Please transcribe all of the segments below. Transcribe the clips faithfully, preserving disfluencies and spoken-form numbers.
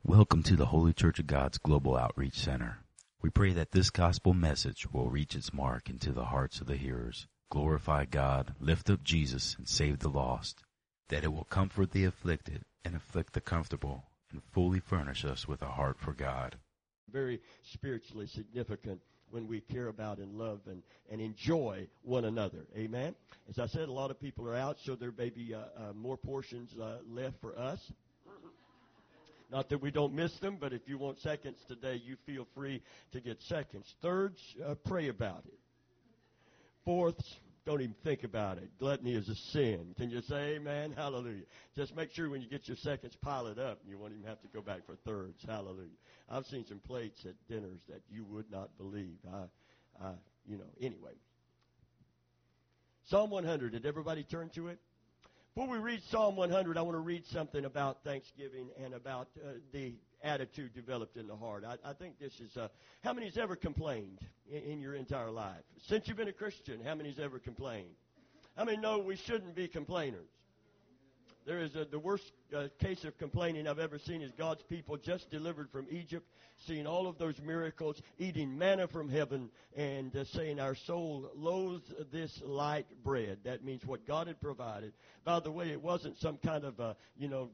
Welcome to the Holy Church of God's Global Outreach Center. We pray that this gospel message will reach its mark into the hearts of the hearers, glorify God, lift up Jesus, and save the lost, that it will comfort the afflicted and afflict the comfortable, and fully furnish us with a heart for God. Very spiritually significant when we care about and love and, and enjoy one another. Amen? As I said, a lot of people are out, so there may be uh, uh, more portions uh, left for us. Not that we don't miss them, but if you want seconds today, you feel free to get seconds. Thirds, uh, pray about it. Fourths, don't even think about it. Gluttony is a sin. Can you say amen? Hallelujah. Just make sure when you get your seconds, pile it up, and you won't even have to go back for thirds. Hallelujah. I've seen some plates at dinners that you would not believe. I, I, you know, anyway. Psalm one hundred. Did everybody turn to it? Before we read Psalm one hundred, I want to read something about Thanksgiving and about uh, the attitude developed in the heart. I, I think this is, uh, how many's ever complained in, in your entire life? Since you've been a Christian, how many's ever complained? How many know we shouldn't be complainers? There is a, the worst uh, case of complaining I've ever seen is God's people just delivered from Egypt, seeing all of those miracles, eating manna from heaven, and uh, saying our soul loathes this light bread. That means what God had provided. By the way, it wasn't some kind of, uh, you know,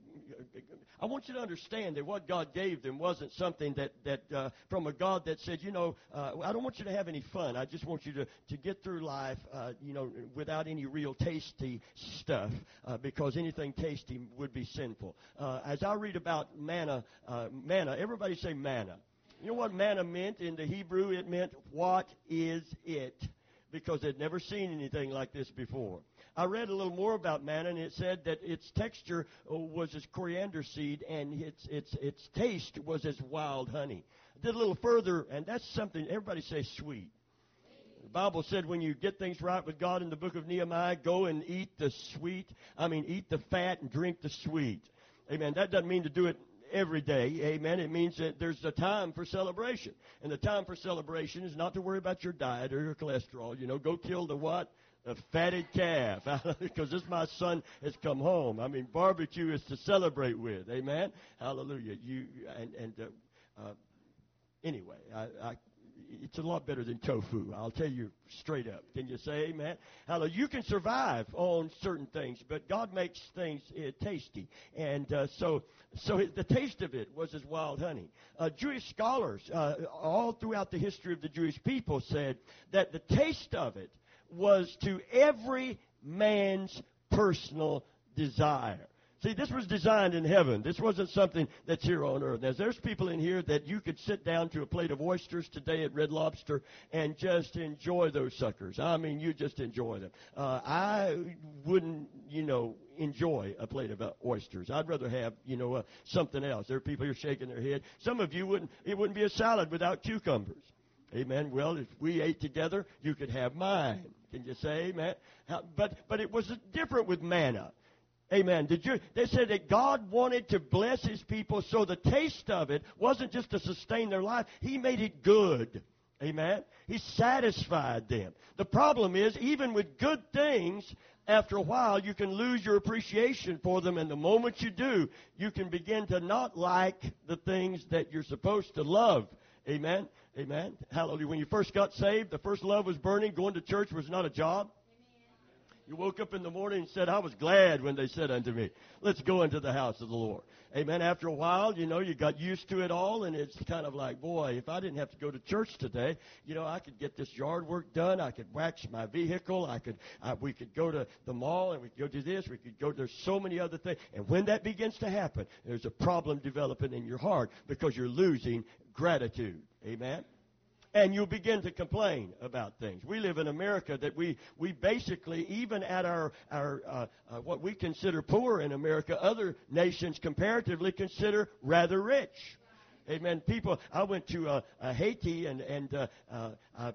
I want you to understand that what God gave them wasn't something that, that uh, from a God that said, you know, uh, I don't want you to have any fun. I just want you to, to get through life, uh, you know, without any real tasty stuff, uh, because anything tasty would be sinful. Uh, as I read about manna, uh, manna, everybody say manna. You know what manna meant in the Hebrew? It meant, what is it? Because they'd never seen anything like this before. I read a little more about manna, and it said that its texture was as coriander seed, and its its its taste was as wild honey. I did a little further, and that's something, everybody say sweet. The Bible said when you get things right with God in the book of Nehemiah, go and eat the sweet, I mean eat the fat and drink the sweet. Amen. That doesn't mean to do it every day, amen. It means that there's a time for celebration. And the time for celebration is not to worry about your diet or your cholesterol. You know, go kill the what? A fatted calf. Because this my son has come home. I mean, barbecue is to celebrate with, amen. Hallelujah. You and and uh, uh, anyway, I, I it's a lot better than tofu. I'll tell you straight up. Can you say amen? Hallelujah. You can survive on certain things, but God makes things uh, tasty. And uh, so so it, the taste of it was as wild honey. Uh, Jewish scholars uh, all throughout the history of the Jewish people said that the taste of it was to every man's personal desire. See, this was designed in heaven. This wasn't something that's here on earth. Now, there's people in here that you could sit down to a plate of oysters today at Red Lobster and just enjoy those suckers. I mean, you just enjoy them. Uh, I wouldn't, you know, enjoy a plate of uh, oysters. I'd rather have, you know, uh, something else. There are people here shaking their head. Some of you wouldn't, it wouldn't be a salad without cucumbers. Amen. Well, if we ate together, you could have mine. Can you say amen? How, but but it was different with manna. Amen. Did you? They said that God wanted to bless His people, so the taste of it wasn't just to sustain their life. He made it good. Amen. He satisfied them. The problem is, even with good things, after a while, you can lose your appreciation for them, and the moment you do, you can begin to not like the things that you're supposed to love. Amen. Amen. Hallelujah. When you first got saved, the first love was burning. Going to church was not a job. You woke up in the morning and said, I was glad when they said unto me, let's go into the house of the Lord. Amen. After a while, you know, you got used to it all, and it's kind of like, boy, if I didn't have to go to church today, you know, I could get this yard work done. I could wax my vehicle. I could, uh, we could go to the mall, and we could go do this. We could go, there's so many other things. And when that begins to happen, there's a problem developing in your heart because you're losing gratitude. Amen. And you'll begin to complain about things. We live in America that we, we basically, even at our, our uh, uh, what we consider poor in America, other nations comparatively consider rather rich. Amen. People, I went to uh, uh, Haiti and, and uh, uh, uh,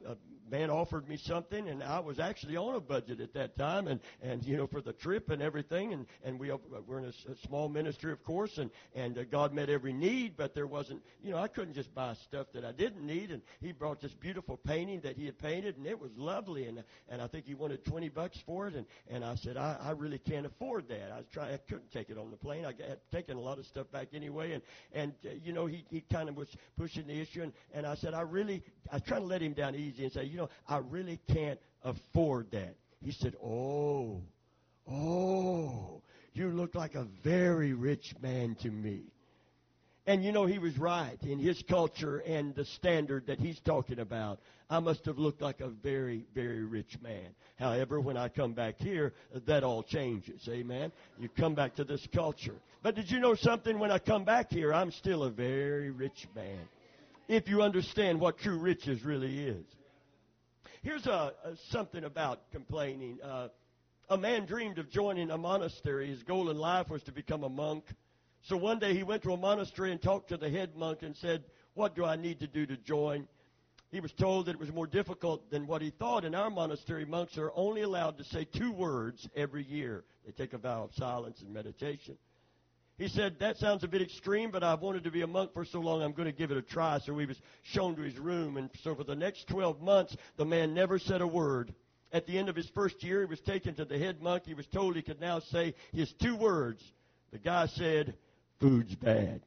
man offered me something, and I was actually on a budget at that time, and, and you know, for the trip and everything, and, and we, we're in a, a small ministry, of course, and, and uh, God met every need, but there wasn't, you know, I couldn't just buy stuff that I didn't need, and he brought this beautiful painting that he had painted, and it was lovely, and and I think he wanted twenty bucks for it, and, and I said, I, I really can't afford that. I was trying, I couldn't take it on the plane. I had taken a lot of stuff back anyway, and, and uh, you know, he, he kind of was pushing the issue, and, and I said, I really, I was trying to let him down easy and say, you know, I really can't afford that. He said, oh, oh, you look like a very rich man to me. And, you know, he was right. In his culture and the standard that he's talking about, I must have looked like a very, very rich man. However, when I come back here, that all changes. Amen? You come back to this culture. But did you know something? When I come back here, I'm still a very rich man, if you understand what true riches really is. Here's a, a something about complaining. Uh, a man dreamed of joining a monastery. His goal in life was to become a monk. So one day he went to a monastery and talked to the head monk and said, what do I need to do to join? He was told that it was more difficult than what he thought. In our monastery, monks are only allowed to say two words every year. They take a vow of silence and meditation. He said, that sounds a bit extreme, but I've wanted to be a monk for so long, I'm going to give it a try. So he was shown to his room, and so for the next twelve months, the man never said a word. At the end of his first year, he was taken to the head monk. He was told he could now say his two words. The guy said, food's bad.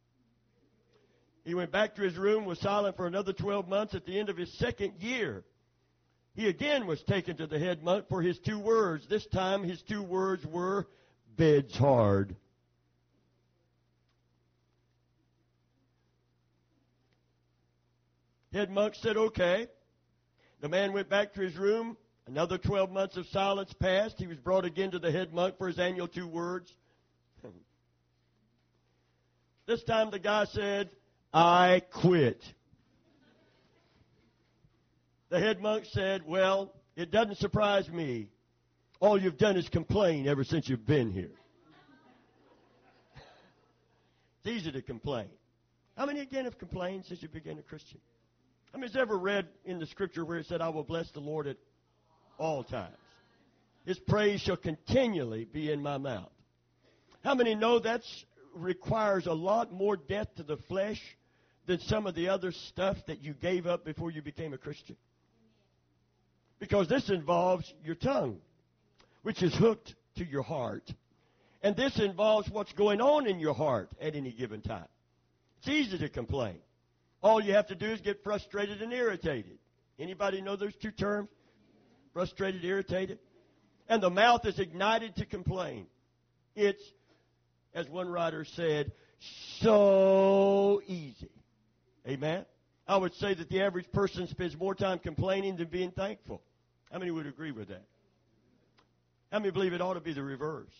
He went back to his room, was silent for another twelve months. At the end of his second year, he again was taken to the head monk for his two words. This time, his two words were, bed's hard. Head monk said, okay. The man went back to his room. Another twelve months of silence passed. He was brought again to the head monk for his annual two words. This time the guy said, I quit. The head monk said, well, it doesn't surprise me. All you've done is complain ever since you've been here. It's easy to complain. How many again have complained since you became a Christian? How many has ever read in the scripture where it said, I will bless the Lord at all times? His praise shall continually be in my mouth. How many know that requires a lot more death to the flesh than some of the other stuff that you gave up before you became a Christian? Because this involves your tongue, which is hooked to your heart. And this involves what's going on in your heart at any given time. It's easy to complain. All you have to do is get frustrated and irritated. Anybody know those two terms? Frustrated, irritated? And the mouth is ignited to complain. It's, as one writer said, so easy. Amen? I would say that the average person spends more time complaining than being thankful. How many would agree with that? How many believe it ought to be the reverse?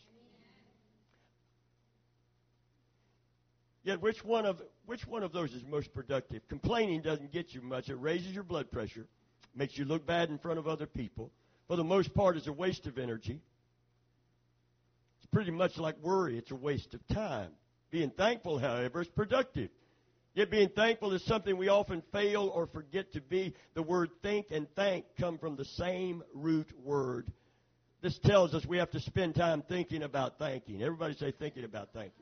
Yet which one of which one of those is most productive? Complaining doesn't get you much. It raises your blood pressure, makes you look bad in front of other people. For the most part, it's a waste of energy. It's pretty much like worry. It's a waste of time. Being thankful, however, is productive. Yet being thankful is something we often fail or forget to be. The word think and thank come from the same root word. This tells us we have to spend time thinking about thanking. Everybody say thinking about thanking.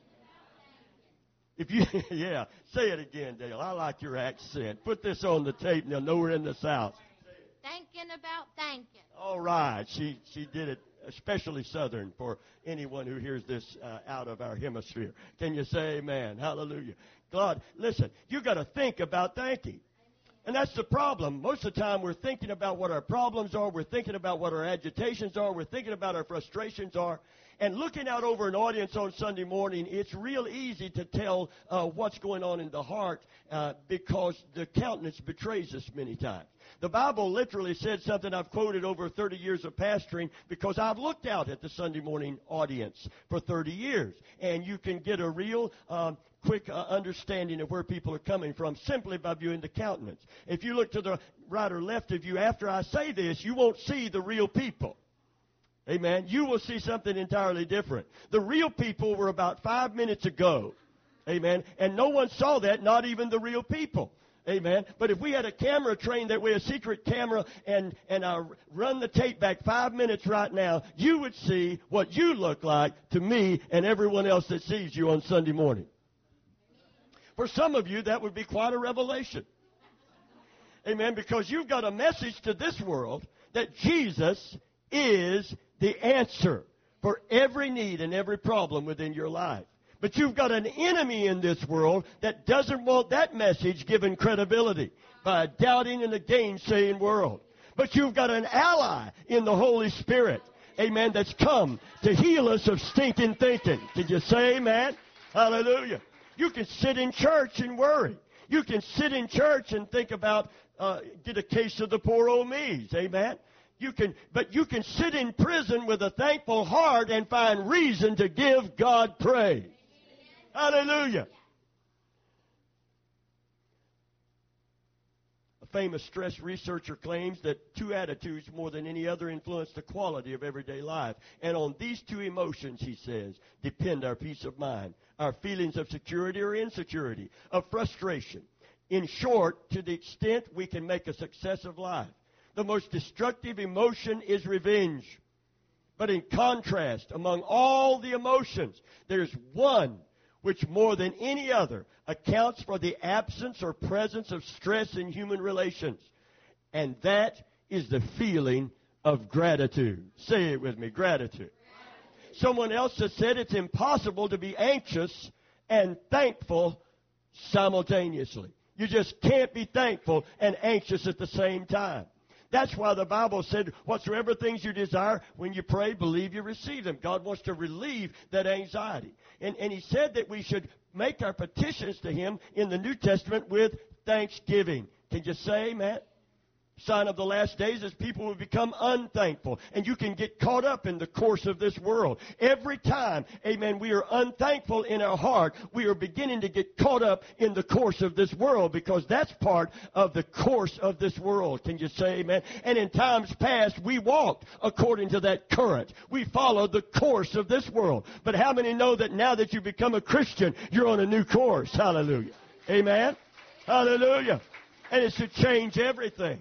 If you, yeah, say it again, Dale. I like your accent. Put this on the tape and they'll know we're in the South. Thinking about thanking. All right. She she did it especially Southern for anyone who hears this uh, out of our hemisphere. Can you say amen? Hallelujah. God, listen, you got to think about thanking. And that's the problem. Most of the time we're thinking about what our problems are. We're thinking about what our agitations are. We're thinking about our frustrations are. And looking out over an audience on Sunday morning, it's real easy to tell uh, what's going on in the heart uh, because the countenance betrays us many times. The Bible literally said something I've quoted over thirty years of pastoring because I've looked out at the Sunday morning audience for thirty years. And you can get a real um, quick uh, understanding of where people are coming from simply by viewing the countenance. If you look to the right or left of you after I say this, you won't see the real people. Amen. You will see something entirely different. The real people were about five minutes ago. Amen. And no one saw that, not even the real people. Amen. But if we had a camera trained that way, a secret camera, and, and I run the tape back five minutes right now, you would see what you look like to me and everyone else that sees you on Sunday morning. For some of you, that would be quite a revelation. Amen. Because you've got a message to this world that Jesus is the answer for every need and every problem within your life. But you've got an enemy in this world that doesn't want that message given credibility by a doubting and a gainsaying world. But you've got an ally in the Holy Spirit, amen, that's come to heal us of stinking thinking. Did you say amen? Hallelujah. You can sit in church and worry. You can sit in church and think about, uh, get a case of the poor old me's, amen? You can, but you can sit in prison with a thankful heart and find reason to give God praise. Hallelujah. A famous stress researcher claims that two attitudes more than any other influence the quality of everyday life. And on these two emotions, he says, depend our peace of mind, our feelings of security or insecurity, of frustration. In short, to the extent we can make a success of life. The most destructive emotion is revenge. But in contrast, among all the emotions, there's one which more than any other accounts for the absence or presence of stress in human relations. And that is the feeling of gratitude. Say it with me, gratitude. Someone else has said it's impossible to be anxious and thankful simultaneously. You just can't be thankful and anxious at the same time. That's why the Bible said, whatsoever things you desire, when you pray, believe you receive them. God wants to relieve that anxiety. And, and He said that we should make our petitions to Him in the New Testament with thanksgiving. Can you say amen? Sign of the last days is people will become unthankful. And you can get caught up in the course of this world. Every time, amen, we are unthankful in our heart, we are beginning to get caught up in the course of this world, because that's part of the course of this world. Can you say amen? And in times past, we walked according to that current. We followed the course of this world. But how many know that now that you become a Christian, you're on a new course? Hallelujah. Amen? Hallelujah. And it should change everything.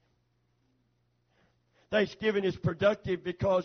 Thanksgiving is productive because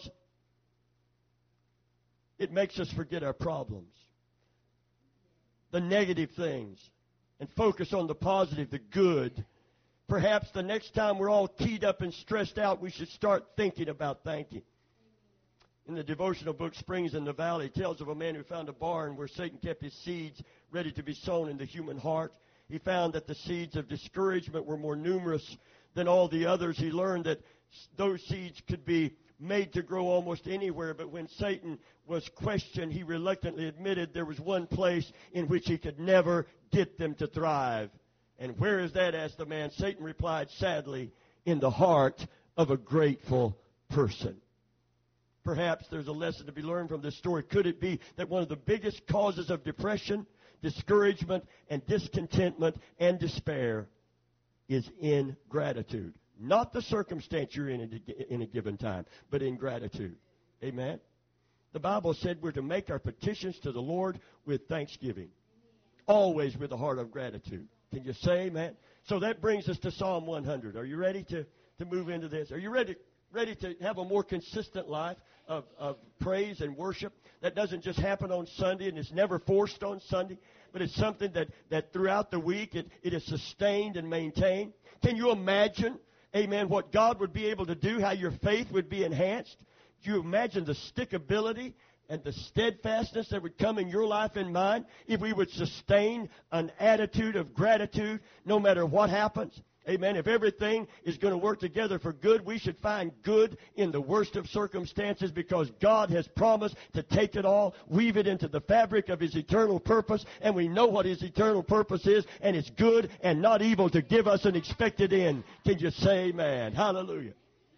it makes us forget our problems, the negative things, and focus on the positive, the good. Perhaps the next time we're all keyed up and stressed out, we should start thinking about thanking. In the devotional book, Springs in the Valley, it tells of a man who found a barn where Satan kept his seeds ready to be sown in the human heart. He found that the seeds of discouragement were more numerous than all the others. He learned that those seeds could be made to grow almost anywhere, but when Satan was questioned, he reluctantly admitted there was one place in which he could never get them to thrive. And where is that? Asked the man. Satan replied, sadly, in the heart of a grateful person. Perhaps there's a lesson to be learned from this story. Could it be that one of the biggest causes of depression, discouragement, and discontentment and despair is ingratitude? Not the circumstance you're in a, in a given time, but ingratitude. Amen? The Bible said we're to make our petitions to the Lord with thanksgiving. Always with a heart of gratitude. Can you say amen? So that brings us to Psalm one hundred. Are you ready to, to move into this? Are you ready, ready to have a more consistent life of, of praise and worship that doesn't just happen on Sunday and is never forced on Sunday, but it's something that, that throughout the week it, it is sustained and maintained? Can you imagine, amen, what God would be able to do, how your faith would be enhanced? Do you imagine the stickability and the steadfastness that would come in your life and mine if we would sustain an attitude of gratitude no matter what happens? Amen. If everything is going to work together for good, we should find good in the worst of circumstances, because God has promised to take it all, weave it into the fabric of His eternal purpose, and we know what His eternal purpose is, and it's good and not evil, to give us an expected end. Can you say amen? Hallelujah.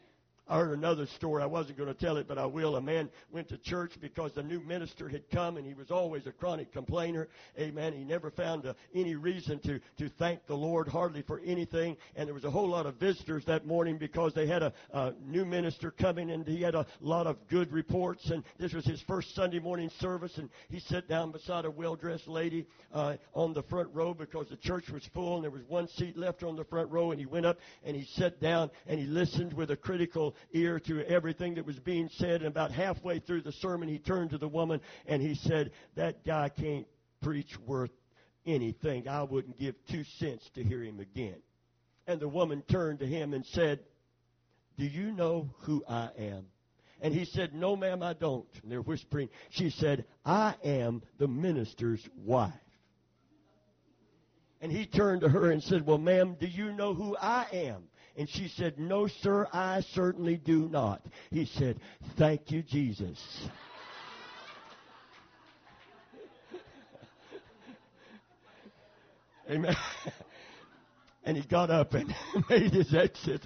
I heard another story. I wasn't going to tell it, but I will. A man went to church because the new minister had come, and he was always a chronic complainer. Amen. He never found uh, any reason to, to thank the Lord, hardly for anything. And there was a whole lot of visitors that morning because they had a, a new minister coming, and he had a lot of good reports. And this was his first Sunday morning service, and he sat down beside a well-dressed lady uh, on the front row because the church was full, and there was one seat left on the front row. And he went up, and he sat down, and he listened with a critical ear to everything that was being said. And about halfway through the sermon, he turned to the woman and he said, "That guy can't preach worth anything. I wouldn't give two cents to hear him again." And the woman turned to him and said, "Do you know who I am?" And he said, "No, ma'am, I don't." And they're whispering. She said, "I am the minister's wife." And he turned to her and said, "Well, ma'am, do you know who I am?" And she said, "No, sir, I certainly do not." He said, "Thank you, Jesus." Amen. And he got up and made his exit.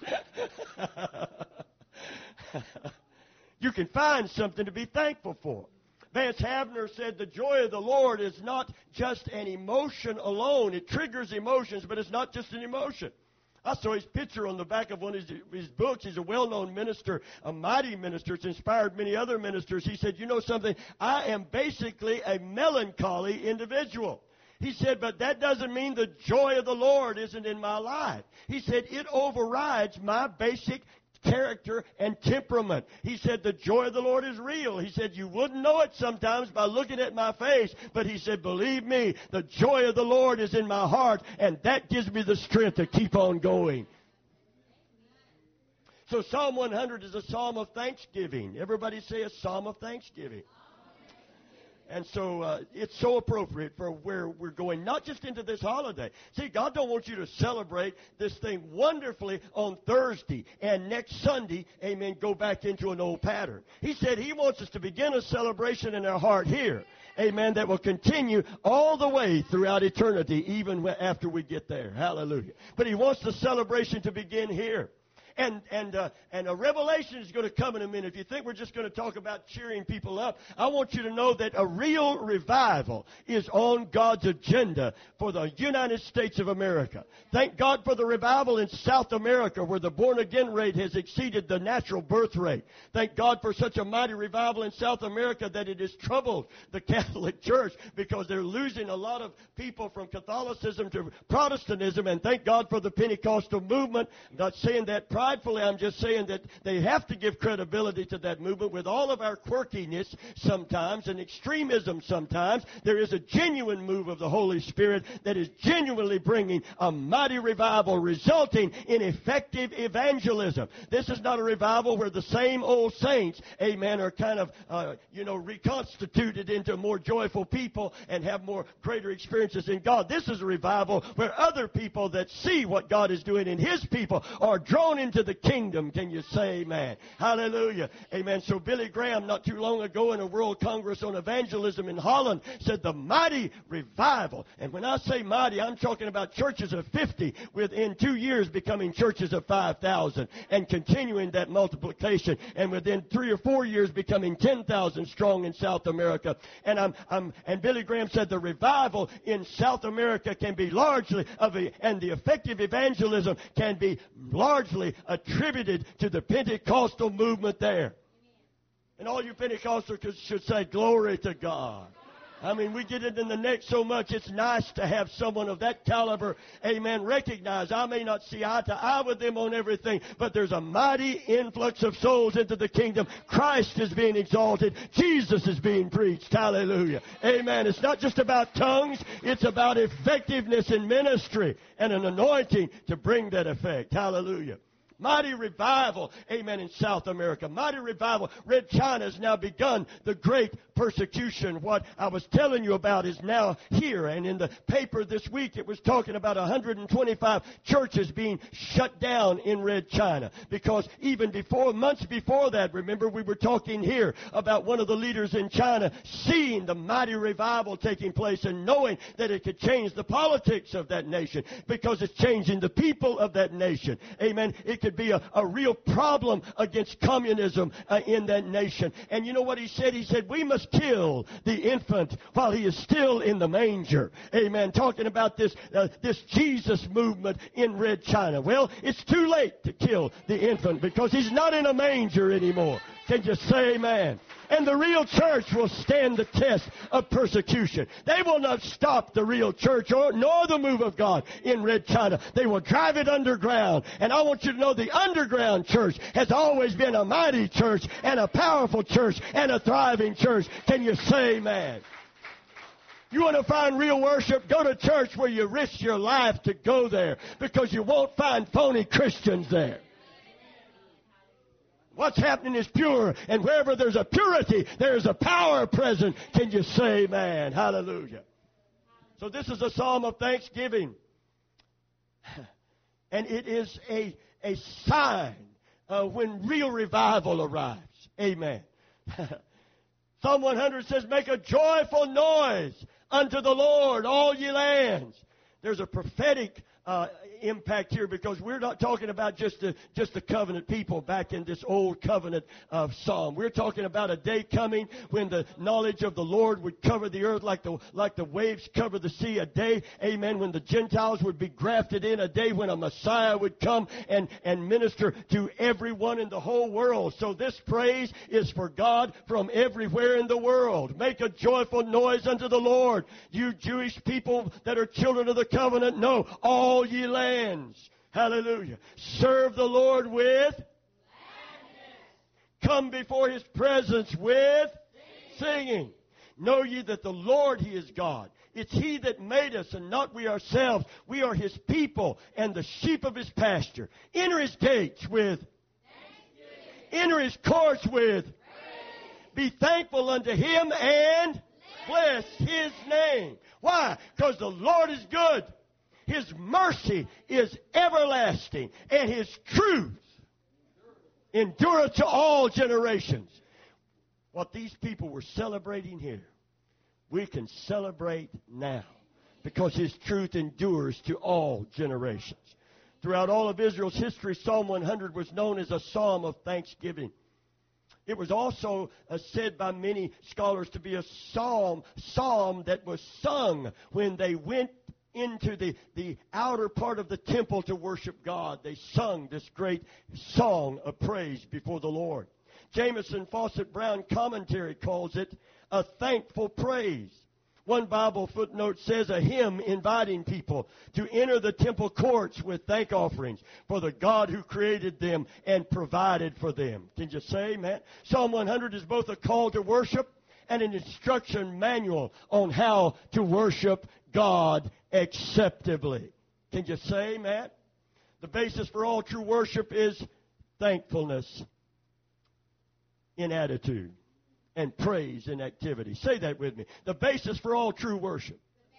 You can find something to be thankful for. Vance Havner said the joy of the Lord is not just an emotion alone. It triggers emotions, but it's not just an emotion. I saw his picture on the back of one of his, his books. He's a well-known minister, a mighty minister. It's inspired many other ministers. He said, "You know something? I am basically a melancholy individual." He said, "But that doesn't mean the joy of the Lord isn't in my life." He said, "It overrides my basic character and temperament." He said, "The joy of the Lord is real." He said, "You wouldn't know it sometimes by looking at my face." But he said, "Believe me, the joy of the Lord is in my heart, and that gives me the strength to keep on going." So Psalm one hundred is a psalm of thanksgiving. Everybody say a psalm of thanksgiving. And so uh, it's so appropriate for where we're going, not just into this holiday. See, God don't want you to celebrate this thing wonderfully on Thursday and next Sunday, amen, go back into an old pattern. He said He wants us to begin a celebration in our heart here, amen, that will continue all the way throughout eternity, even after we get there. Hallelujah. But He wants the celebration to begin here. And and uh, and a revelation is going to come in a minute. If you think we're just going to talk about cheering people up, I want you to know that a real revival is on God's agenda for the United States of America. Thank God for the revival in South America, where the born-again rate has exceeded the natural birth rate. Thank God for such a mighty revival in South America that it has troubled the Catholic Church because they're losing a lot of people from Catholicism to Protestantism. And thank God for the Pentecostal movement. I'm not saying that pridefully, I'm just saying that they have to give credibility to that movement. With all of our quirkiness sometimes and extremism sometimes, there is a genuine move of the Holy Spirit that is genuinely bringing a mighty revival, resulting in effective evangelism. This is not a revival where the same old saints, amen, are kind of, uh, you know, reconstituted into more joyful people and have more greater experiences in God. This is a revival where other people that see what God is doing in His people are drawn into the kingdom. Can you say amen? Hallelujah. Amen. So Billy Graham, not too long ago in a World Congress on Evangelism in Holland, said the mighty revival. And when I say mighty, I'm talking about churches of fifty within two years becoming churches of five thousand and continuing that multiplication. And within three or four years becoming ten thousand strong in South America. And I'm, I'm, and Billy Graham said the revival in South America can be largely of a, and the effective evangelism can be largely attributed to the Pentecostal movement there. And all you Pentecostals should say, glory to God. I mean, we get it in the neck so much, it's nice to have someone of that caliber, amen, recognize. I may not see eye to eye with them on everything, but there's a mighty influx of souls into the kingdom. Christ is being exalted. Jesus is being preached. Hallelujah. Amen. It's not just about tongues. It's about effectiveness in ministry and an anointing to bring that effect. Hallelujah. Mighty revival, amen, in South America. Mighty revival. Red China has now begun the great persecution. What I was telling you about is now here. And in the paper this week, it was talking about one hundred twenty-five churches being shut down in Red China. Because even before, months before that, remember we were talking here about one of the leaders in China seeing the mighty revival taking place and knowing that it could change the politics of that nation because it's changing the people of that nation. Amen. It could be a, a real problem against communism uh, in that nation. And you know what he said? He said, we must kill the infant while he is still in the manger. Amen. Talking about this, uh, this Jesus movement in Red China. Well, it's too late to kill the infant because he's not in a manger anymore. Can you say amen? And the real church will stand the test of persecution. They will not stop the real church or nor the move of God in Red China. They will drive it underground. And I want you to know the underground church has always been a mighty church and a powerful church and a thriving church. Can you say amen? You want to find real worship? Go to church where you risk your life to go there, because you won't find phony Christians there. What's happening is pure, and wherever there's a purity, there's a power present. Can you say amen? Hallelujah. So this is a psalm of thanksgiving. And it is a, a sign uh, when real revival arrives. Amen. Psalm one hundred says, make a joyful noise unto the Lord, all ye lands. There's a prophetic uh, impact here, because we're not talking about just the, just the covenant people back in this old covenant uh, psalm. We're talking about a day coming when the knowledge of the Lord would cover the earth like the, like the waves cover the sea. A day, amen, when the Gentiles would be grafted in. A day when a Messiah would come and, and minister to everyone in the whole world. So this praise is for God from everywhere in the world. Make a joyful noise unto the Lord, you Jewish people that are children of the covenant. No, all ye lands. Hallelujah. Serve the Lord with gladness. Come before His presence with singing. singing. Know ye that the Lord, He is God. It's He that made us and not we ourselves. We are His people and the sheep of His pasture. Enter His gates with enter His courts with praise. Be thankful unto Him and bless His name. Why? Because the Lord is good. His mercy is everlasting, and His truth endureth to all generations. What these people were celebrating here, we can celebrate now, because His truth endures to all generations. Throughout all of Israel's history, Psalm one hundred was known as a psalm of thanksgiving. It was also uh, said by many scholars to be a psalm, psalm that was sung when they went into the, the outer part of the temple to worship God. They sung this great song of praise before the Lord. Jamieson Fawcett Brown commentary calls it a thankful praise. One Bible footnote says a hymn inviting people to enter the temple courts with thank offerings for the God who created them and provided for them. Can you say amen? Psalm one hundred is both a call to worship and an instruction manual on how to worship God acceptably. Can you say amen? The basis for all true worship is thankfulness in attitude and praise in activity. Say that with me. The basis for all true worship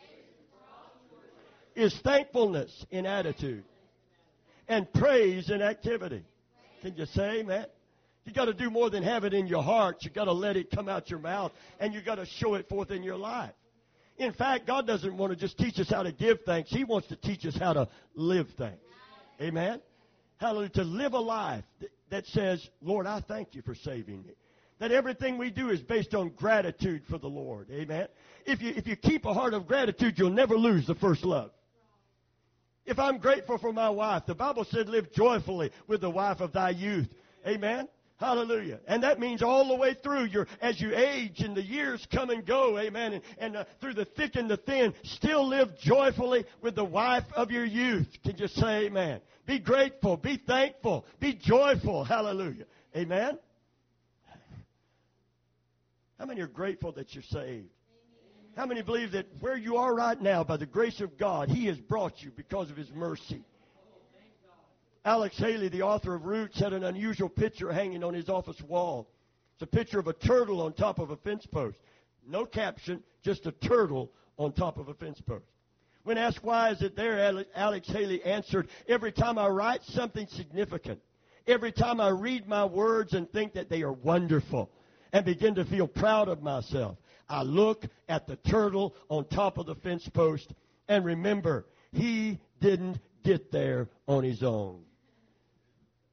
is thankfulness in attitude and praise in activity. Can you say amen? You got to do more than have it in your heart. You got to let it come out your mouth, and you got to show it forth in your life. In fact, God doesn't want to just teach us how to give thanks. He wants to teach us how to live thanks. Amen? Hallelujah. To live a life that says, Lord, I thank you for saving me. That everything we do is based on gratitude for the Lord. Amen? If you, if you keep a heart of gratitude, you'll never lose the first love. If I'm grateful for my wife, the Bible said, live joyfully with the wife of thy youth. Amen? Hallelujah. And that means all the way through, your, as you age and the years come and go, amen, and, and uh, through the thick and the thin, still live joyfully with the wife of your youth. Can you say amen? Be grateful. Be thankful. Be joyful. Hallelujah. Amen? How many are grateful that you're saved? How many believe that where you are right now, by the grace of God, He has brought you because of His mercy? Alex Haley, the author of Roots, had an unusual picture hanging on his office wall. It's a picture of a turtle on top of a fence post. No caption, just a turtle on top of a fence post. When asked why is it there, Alex Haley answered, every time I write something significant, every time I read my words and think that they are wonderful and begin to feel proud of myself, I look at the turtle on top of the fence post and remember, he didn't get there on his own.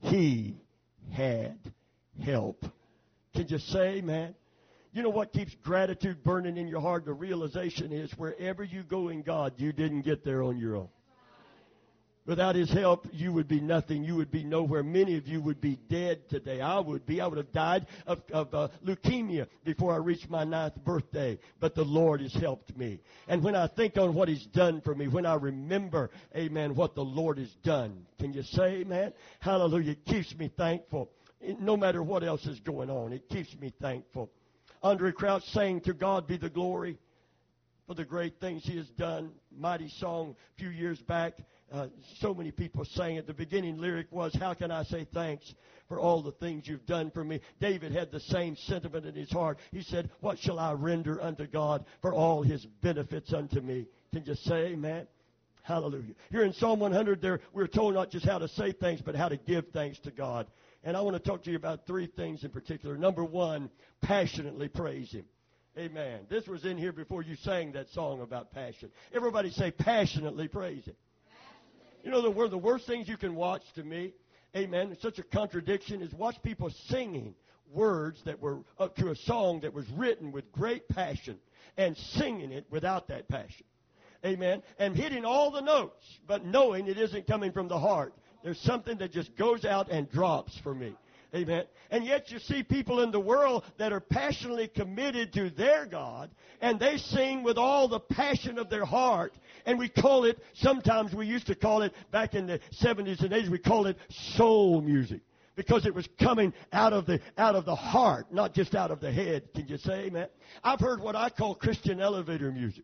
he had help. Can you say, man? You know what keeps gratitude burning in your heart? The realization is wherever you go in God, you didn't get there on your own. Without His help, you would be nothing. You would be nowhere. Many of you would be dead today. I would be. I would have died of, of uh, leukemia before I reached my ninth birthday. But the Lord has helped me. And when I think on what He's done for me, when I remember, amen, what the Lord has done, can you say, amen? Hallelujah. It keeps me thankful. No matter what else is going on, it keeps me thankful. Andre Crouch sang, "To God be the glory for the great things He has done." Mighty song a few years back. Uh, so many people sang it. The beginning lyric was, "How can I say thanks for all the things you've done for me?" David had the same sentiment in his heart. He said, "What shall I render unto God for all His benefits unto me?" Can you say amen? Hallelujah. Here in Psalm one hundred, there we're told not just how to say thanks, but how to give thanks to God. And I want to talk to you about three things in particular. Number one, passionately praise Him. Amen. This was in here before you sang that song about passion. Everybody say, passionately praise Him. You know, the, one of the worst things you can watch, to me, amen, it's such a contradiction, is watch people singing words that were up to a song that was written with great passion and singing it without that passion. Amen. And hitting all the notes, but knowing it isn't coming from the heart. There's something that just goes out and drops for me. Amen. And yet you see people in the world that are passionately committed to their God, and they sing with all the passion of their heart. And we call it, sometimes we used to call it, back in the seventies and eighties, we called it soul music. Because it was coming out of the out of the heart, not just out of the head. Can you say amen? I've heard what I call Christian elevator music.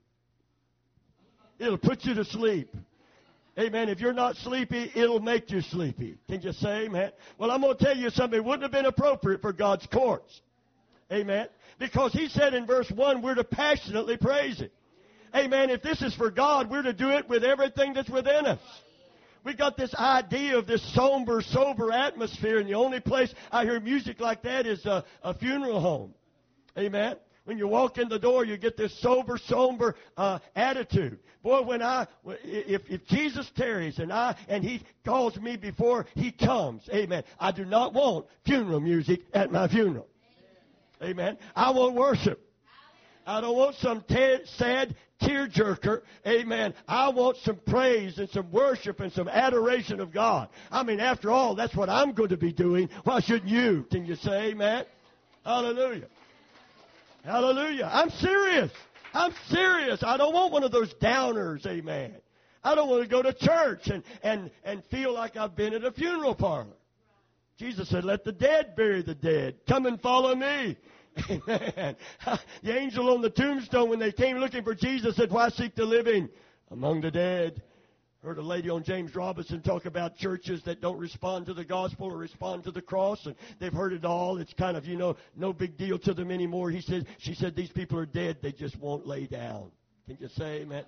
It'll put you to sleep. Amen. If you're not sleepy, it'll make you sleepy. Can you say amen? Well, I'm going to tell you something. It wouldn't have been appropriate for God's courts. Amen. Because He said in verse one, we're to passionately praise Him. Amen. If this is for God, we're to do it with everything that's within us. We got this idea of this somber, sober atmosphere, and the only place I hear music like that is a, a funeral home. Amen. When you walk in the door, you get this sober, somber uh, attitude. Boy, when I, if, if Jesus tarries and I and He calls me before He comes, amen, I do not want funeral music at my funeral. Amen. I want worship. I don't want some te- sad tearjerker. Amen. I want some praise and some worship and some adoration of God. I mean, after all, that's what I'm going to be doing. Why shouldn't you? Can you say amen? Hallelujah. Hallelujah. I'm serious. I'm serious. I don't want one of those downers, amen. I don't want to go to church and, and, and feel like I've been at a funeral parlor. Jesus said, let the dead bury the dead. Come and follow me. Amen. The angel on the tombstone, when they came looking for Jesus, said, why seek the living among the dead? Heard a lady on James Robinson talk about churches that don't respond to the gospel or respond to the cross, and they've heard it all. It's kind of, you know, no big deal to them anymore. He said, she said, these people are dead. They just won't lay down. Can you say amen?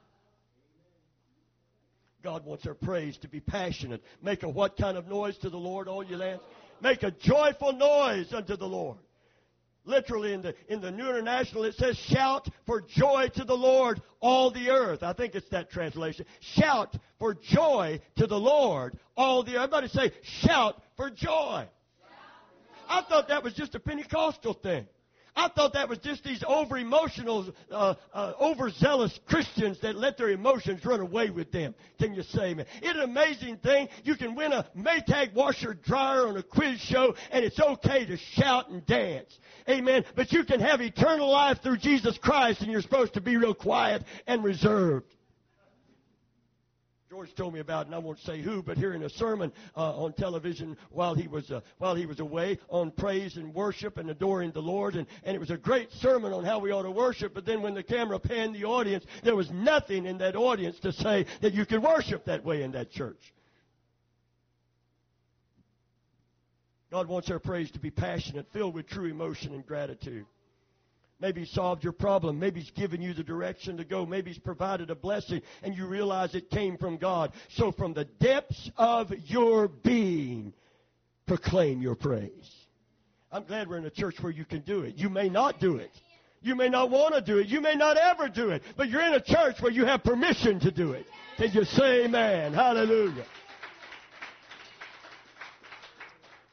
God wants our praise to be passionate. Make a what kind of noise to the Lord, all you lands? Make a joyful noise unto the Lord. Literally in the in the New International, it says, shout for joy to the Lord, all the earth. I think it's that translation. Shout for joy to the Lord, all the earth. Everybody say, shout for joy. I thought that was just a Pentecostal thing. I thought that was just these over-emotional, uh, uh, overzealous Christians that let their emotions run away with them. Can you say amen? It's an amazing thing. You can win a Maytag washer dryer on a quiz show, and it's okay to shout and dance. Amen. But you can have eternal life through Jesus Christ, and you're supposed to be real quiet and reserved. George told me about it, and I won't say who, but hearing a sermon uh, on television while he was uh, while he was away on praise and worship and adoring the Lord, and, and it was a great sermon on how we ought to worship. But then when the camera panned the audience, there was nothing in that audience to say that you can worship that way in that church. God wants our praise to be passionate, filled with true emotion and gratitude. Maybe He's solved your problem. Maybe He's given you the direction to go. Maybe He's provided a blessing, and you realize it came from God. So from the depths of your being, proclaim your praise. I'm glad we're in a church where you can do it. You may not do it. You may not want to do it. You may not ever do it. But you're in a church where you have permission to do it. Can you say amen? Hallelujah.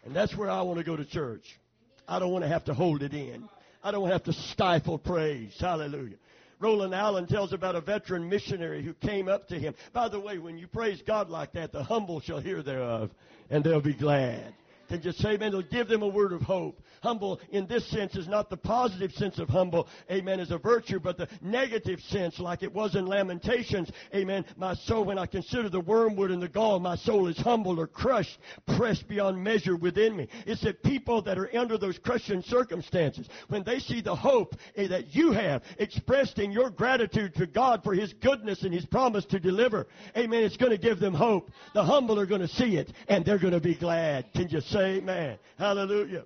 And that's where I want to go to church. I don't want to have to hold it in. I don't have to stifle praise. Hallelujah. Roland Allen tells about a veteran missionary who came up to him. By the way, when you praise God like that, the humble shall hear thereof, and they'll be glad. Can just say, amen, it'll give them a word of hope. Humble in this sense is not the positive sense of humble, amen, as a virtue, but the negative sense like it was in Lamentations, amen. My soul, when I consider the wormwood and the gall, my soul is humbled or crushed, pressed beyond measure within me. It's that people that are under those crushing circumstances, when they see the hope eh, that you have expressed in your gratitude to God for His goodness and His promise to deliver, amen, it's going to give them hope. The humble are going to see it, and they're going to be glad. Can you say amen? Hallelujah.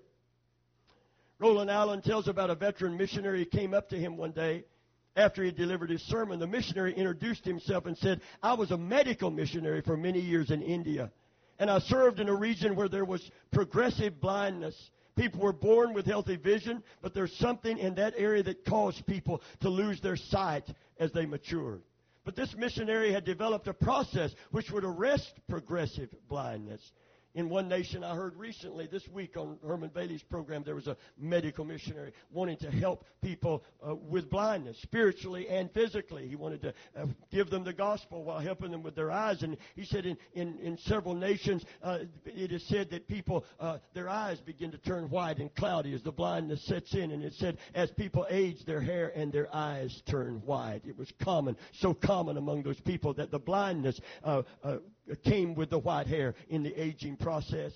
Roland Allen tells about a veteran missionary who came up to him one day after he delivered his sermon. The missionary introduced himself and said, I was a medical missionary for many years in India, and I served in a region where there was progressive blindness. People were born with healthy vision, but there's something in that area that caused people to lose their sight as they matured. But this missionary had developed a process which would arrest progressive blindness. In one nation, I heard recently, this week on Herman Bailey's program, there was a medical missionary wanting to help people uh, with blindness, spiritually and physically. He wanted to uh, give them the gospel while helping them with their eyes. And he said in, in, in several nations, uh, it is said that people, uh, their eyes begin to turn white and cloudy as the blindness sets in. And it said as people age, their hair and their eyes turn white. It was common, so common among those people that the blindness uh, uh, came with the white hair in the aging process.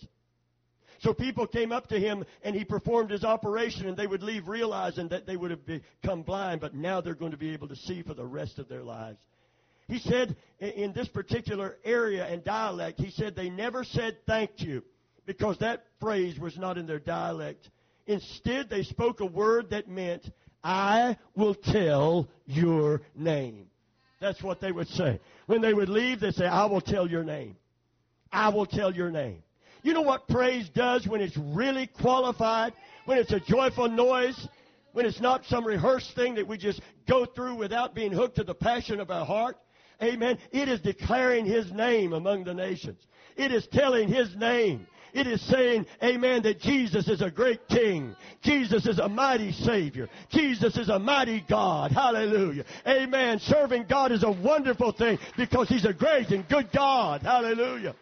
So people came up to him and he performed his operation, and they would leave realizing that they would have become blind, but now they're going to be able to see for the rest of their lives. He said in this particular area and dialect, he said they never said thank you because that phrase was not in their dialect. Instead, they spoke a word that meant, I will tell your name. That's what they would say. When they would leave, they'd say, I will tell your name. I will tell your name. You know what praise does when it's really qualified? When it's a joyful noise? When it's not some rehearsed thing that we just go through without being hooked to the passion of our heart? Amen. It is declaring His name among the nations. It is telling His name. It is saying, amen, that Jesus is a great King. Jesus is a mighty Savior. Jesus is a mighty God. Hallelujah. Amen. Serving God is a wonderful thing because He's a great and good God. Hallelujah.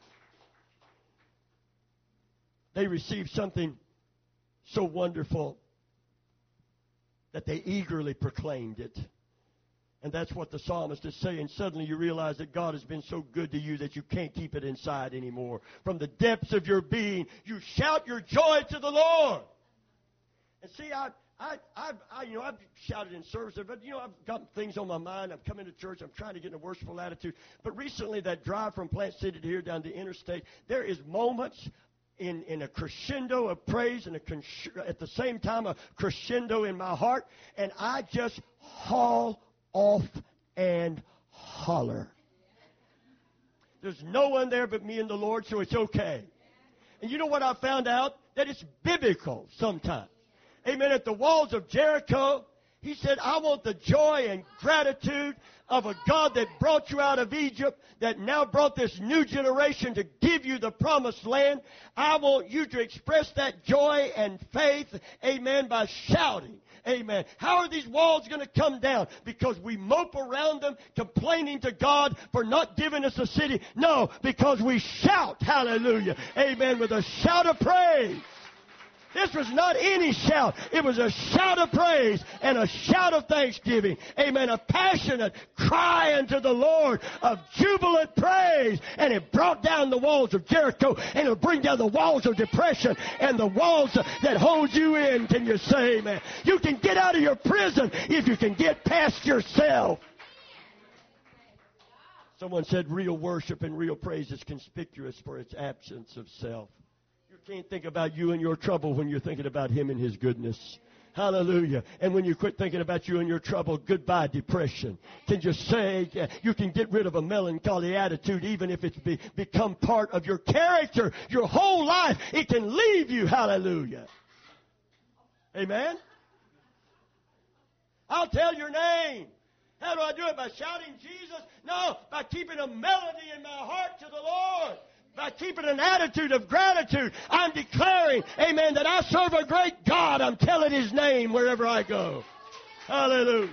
They received something so wonderful that they eagerly proclaimed it. And that's what the psalmist is saying. Suddenly you realize that God has been so good to you that you can't keep it inside anymore. From the depths of your being, you shout your joy to the Lord. And see, I, I, I, I, you know, I've shouted in service, but you know, I've got things on my mind. I'm coming to church. I'm trying to get in a worshipful attitude. But recently, that drive from Plant City to here down the interstate, there is moments in, in a crescendo of praise and a at the same time a crescendo in my heart, and I just haul off and holler. There's no one there but me and the Lord, so it's okay. And you know what I found out? That it's biblical sometimes. Amen. At the walls of Jericho, he said, I want the joy and gratitude of a God that brought you out of Egypt, that now brought this new generation to give you the promised land. I want you to express that joy and faith, amen, by shouting. Amen. How are these walls going to come down? Because we mope around them, complaining to God for not giving us a city? No, because we shout, hallelujah, amen, with a shout of praise. This was not any shout. It was a shout of praise and a shout of thanksgiving. Amen. A passionate cry unto the Lord of jubilant praise. And it brought down the walls of Jericho. And it'll bring down the walls of depression and the walls that hold you in. Can you say amen? You can get out of your prison if you can get past yourself. Someone said real worship and real praise is conspicuous for its absence of self. You can't think about you and your trouble when you're thinking about Him and His goodness. Hallelujah. And when you quit thinking about you and your trouble, goodbye depression. Can you say you can get rid of a melancholy attitude even if it's be, become part of your character, your whole life. It can leave you. Hallelujah. Amen. I'll tell your name. How do I do it? By shouting Jesus? No, by keeping a melody in my heart to the Lord. By keeping an attitude of gratitude, I'm declaring, amen, that I serve a great God. I'm telling His name wherever I go. Hallelujah.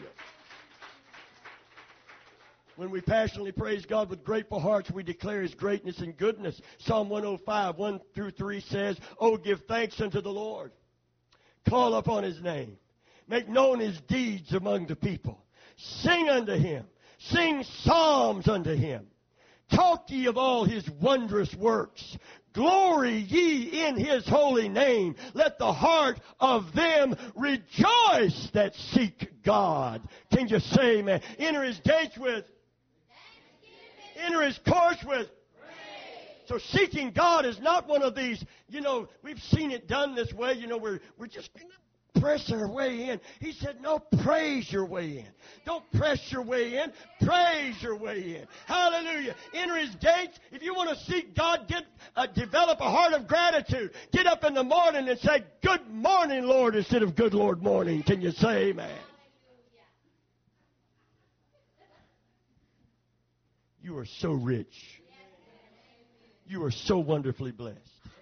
When we passionately praise God with grateful hearts, we declare His greatness and goodness. Psalm one oh five, one through three says, "Oh, give thanks unto the Lord. Call upon His name. Make known His deeds among the people. Sing unto Him. Sing psalms unto Him. Talk ye of all His wondrous works. Glory ye in His holy name. Let the heart of them rejoice that seek God." Can you say amen? Enter His gates with Enter His courts with praise. So seeking God is not one of these, you know, we've seen it done this way, you know, we're, we're just going to press our way in. He said, no, praise your way in. Don't press your way in. Praise your way in. Hallelujah. Enter His gates. If you want to seek God, get uh, develop a heart of gratitude. Get up in the morning and say, "Good morning, Lord," instead of "Good Lord morning." Can you say amen? You are so rich. You are so wonderfully blessed.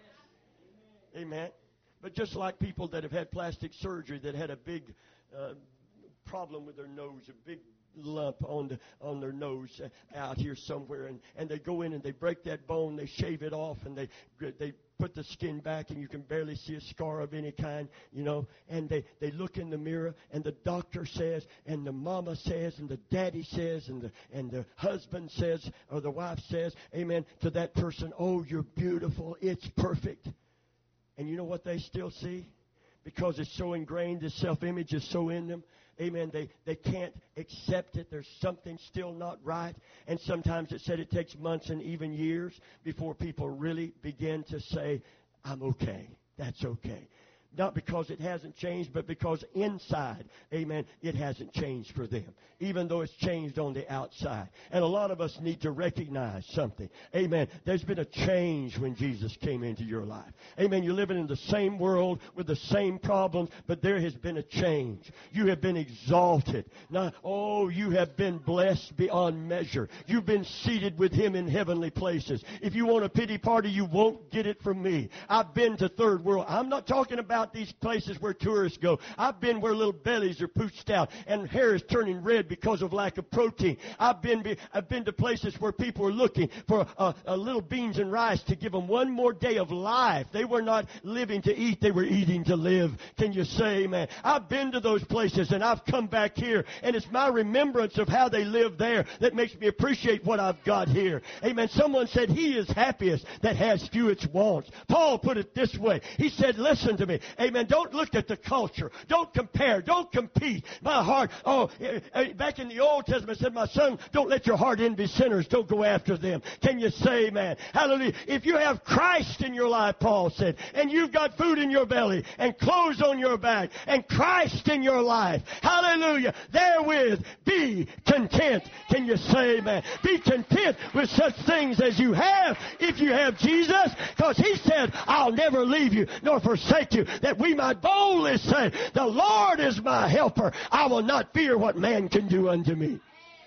Amen. But just like people that have had plastic surgery that had a big uh, problem with their nose, a big lump on the on their nose uh, out here somewhere, and, and they go in and they break that bone, they shave it off, and they they put the skin back, and you can barely see a scar of any kind, you know, and they, they look in the mirror, and the doctor says, and the mama says, and the daddy says, and the and the husband says, or the wife says, amen, to that person, "Oh, you're beautiful, it's perfect." And you know what they still see? Because it's so ingrained, this self-image is so in them, amen, they, they can't accept it. There's something still not right. And sometimes it said it takes months and even years before people really begin to say, "I'm okay. That's okay." Not because it hasn't changed, but because inside, amen, it hasn't changed for them, even though it's changed on the outside. And a lot of us need to recognize something. Amen. There's been a change when Jesus came into your life. Amen. You're living in the same world with the same problems, but there has been a change. You have been exalted. Now, oh, you have been blessed beyond measure. You've been seated with Him in heavenly places. If you want a pity party, you won't get it from me. I've been to third world. I'm not talking about these places where tourists go. I've been where little bellies are pooched out and hair is turning red because of lack of protein. I've been I've been to places where people are looking for a, a little beans and rice to give them one more day of life. They were not living to eat. They were eating to live. Can you say amen? I've been to those places and I've come back here, and it's my remembrance of how they lived there that makes me appreciate what I've got here. Amen. Someone said he is happiest that has fewest wants. Paul put it this way. He said, listen to me. Amen. Don't look at the culture. Don't compare. Don't compete. My heart, oh, back in the Old Testament, it said, my son, don't let your heart envy sinners. Don't go after them. Can you say amen? Hallelujah. If you have Christ in your life, Paul said, and you've got food in your belly and clothes on your back and Christ in your life, hallelujah, therewith be content. Can you say amen? Be content with such things as you have if you have Jesus, because He said, I'll never leave you nor forsake you, that we might boldly say, the Lord is my helper. I will not fear what man can do unto me.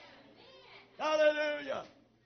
Hallelujah.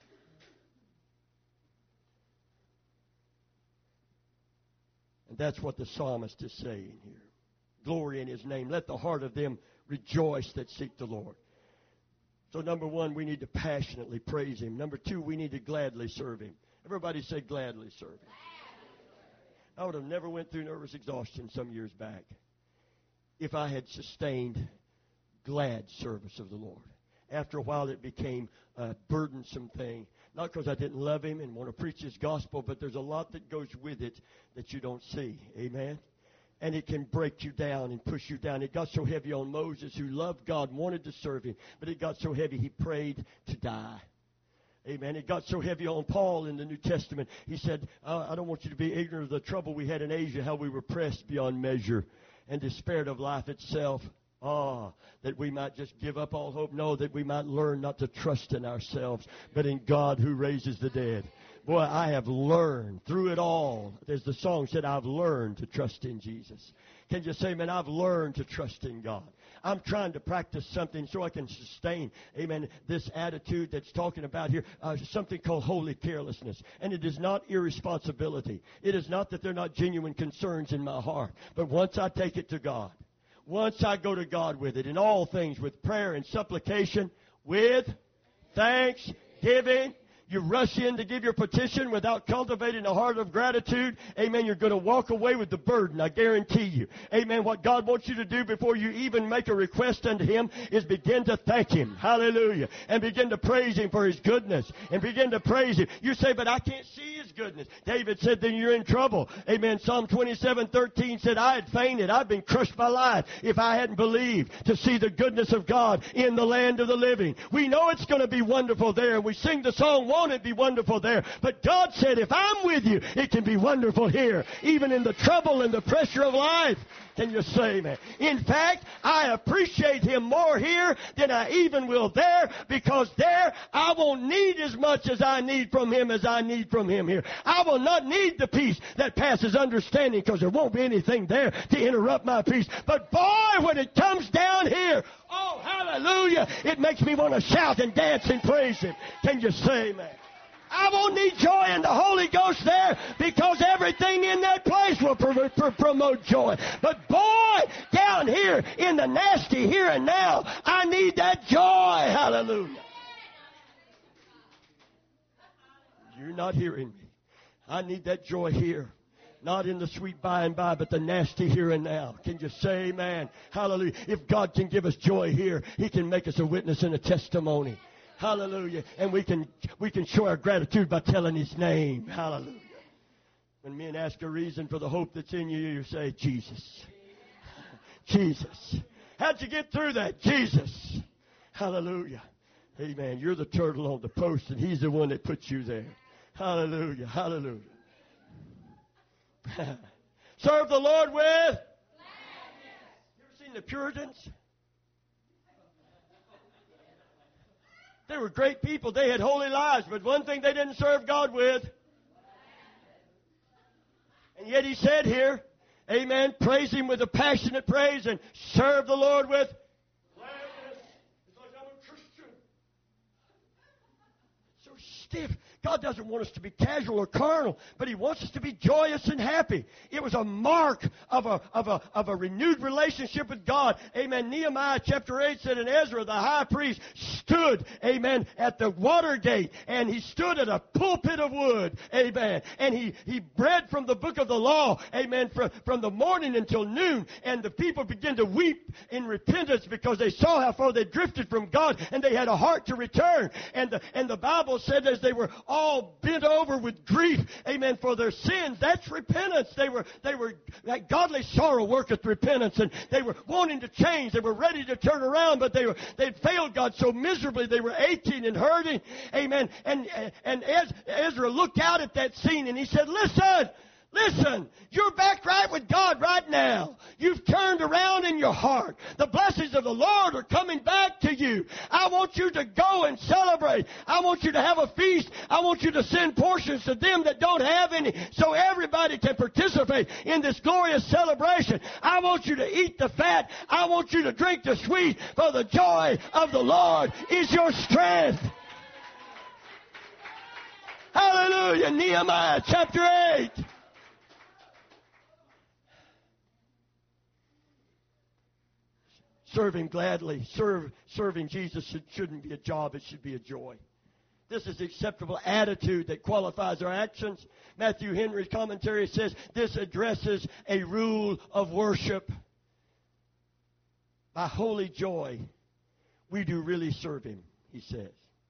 And that's what the psalmist is saying here. Glory in His name. Let the heart of them rejoice that seek the Lord. So number one, we need to passionately praise Him. Number two, we need to gladly serve Him. Everybody say gladly serve Him. I would have never went through nervous exhaustion some years back if I had sustained glad service of the Lord. After a while, it became a burdensome thing. Not because I didn't love Him and want to preach His gospel, but there's a lot that goes with it that you don't see. Amen? And it can break you down and push you down. It got so heavy on Moses, who loved God and wanted to serve Him, but it got so heavy he prayed to die. Amen. It got so heavy on Paul in the New Testament. He said, uh, I don't want you to be ignorant of the trouble we had in Asia, how we were pressed beyond measure and despaired of life itself. Ah, that we might just give up all hope. No, that we might learn not to trust in ourselves, but in God who raises the dead. Boy, I have learned through it all. As the song said, I've learned to trust in Jesus. Can you say, man, I've learned to trust in God. I'm trying to practice something so I can sustain, amen, this attitude that's talking about here, uh, something called holy carelessness. And it is not irresponsibility. It is not that they're not genuine concerns in my heart. But once I take it to God, once I go to God with it, in all things, with prayer and supplication, with thanksgiving, you rush in to give your petition without cultivating a heart of gratitude. Amen. You're going to walk away with the burden. I guarantee you. Amen. What God wants you to do before you even make a request unto Him is begin to thank Him. Hallelujah. And begin to praise Him for His goodness. And begin to praise Him. You say, but I can't see His goodness. David said, then you're in trouble. Amen. Psalm twenty-seven thirteen said, I had fainted. I've been crushed by life if I hadn't believed to see the goodness of God in the land of the living. We know it's going to be wonderful there. We sing the song, won't it be wonderful there? But God said, if I'm with you, it can be wonderful here, even in the trouble and the pressure of life. Can you say amen? In fact, I appreciate Him more here than I even will there, because there I won't need as much as I need from Him as I need from Him here. I will not need the peace that passes understanding, because there won't be anything there to interrupt my peace. But boy, when it comes down here, oh, hallelujah, it makes me want to shout and dance and praise Him. Can you say amen? I won't need joy in the Holy Ghost there, because everything in that place will pr- pr- promote joy. But boy, down here in the nasty here and now, I need that joy. Hallelujah. You're not hearing me. I need that joy here. Not in the sweet by and by, but the nasty here and now. Can you say amen? Hallelujah. If God can give us joy here, He can make us a witness and a testimony. Hallelujah. And we can we can show our gratitude by telling His name. Hallelujah. When men ask a reason for the hope that's in you, you say, Jesus. Jesus. How'd you get through that? Jesus. Hallelujah. Amen. You're the turtle on the post, and He's the one that put you there. Hallelujah. Hallelujah. Serve the Lord with gladness. You ever seen the Puritans? They were great people. They had holy lives. But one thing they didn't serve God with. And yet He said here, amen, praise Him with a passionate praise and serve the Lord with gladness. It's like I'm a Christian. So stiff. God doesn't want us to be casual or carnal, but He wants us to be joyous and happy. It was a mark of a, of a, of a renewed relationship with God. Amen. Nehemiah chapter eight said, and Ezra, the high priest, stood, amen, at the water gate, and he stood at a pulpit of wood, amen, and he, he read from the book of the law, amen, from, from the morning until noon, and the people began to weep in repentance because they saw how far they drifted from God, and they had a heart to return. And the, and the Bible said as they were all bent over with grief, amen, for their sins. That's repentance. They were, they were, like godly sorrow worketh repentance, and they were wanting to change. They were ready to turn around, but they were, they'd failed God so miserably. They were aching and hurting, amen. And, and Ezra looked out at that scene, and he said, listen, Listen, you're back right with God right now. You've turned around in your heart. The blessings of the Lord are coming back to you. I want you to go and celebrate. I want you to have a feast. I want you to send portions to them that don't have any, so everybody can participate in this glorious celebration. I want you to eat the fat. I want you to drink the sweet, for the joy of the Lord is your strength. Hallelujah. Nehemiah chapter eight. Serve Him gladly. Serve, serving Jesus should, shouldn't be a job. It should be a joy. This is the acceptable attitude that qualifies our actions. Matthew Henry's commentary says this addresses a rule of worship. By holy joy, we do really serve Him, he says.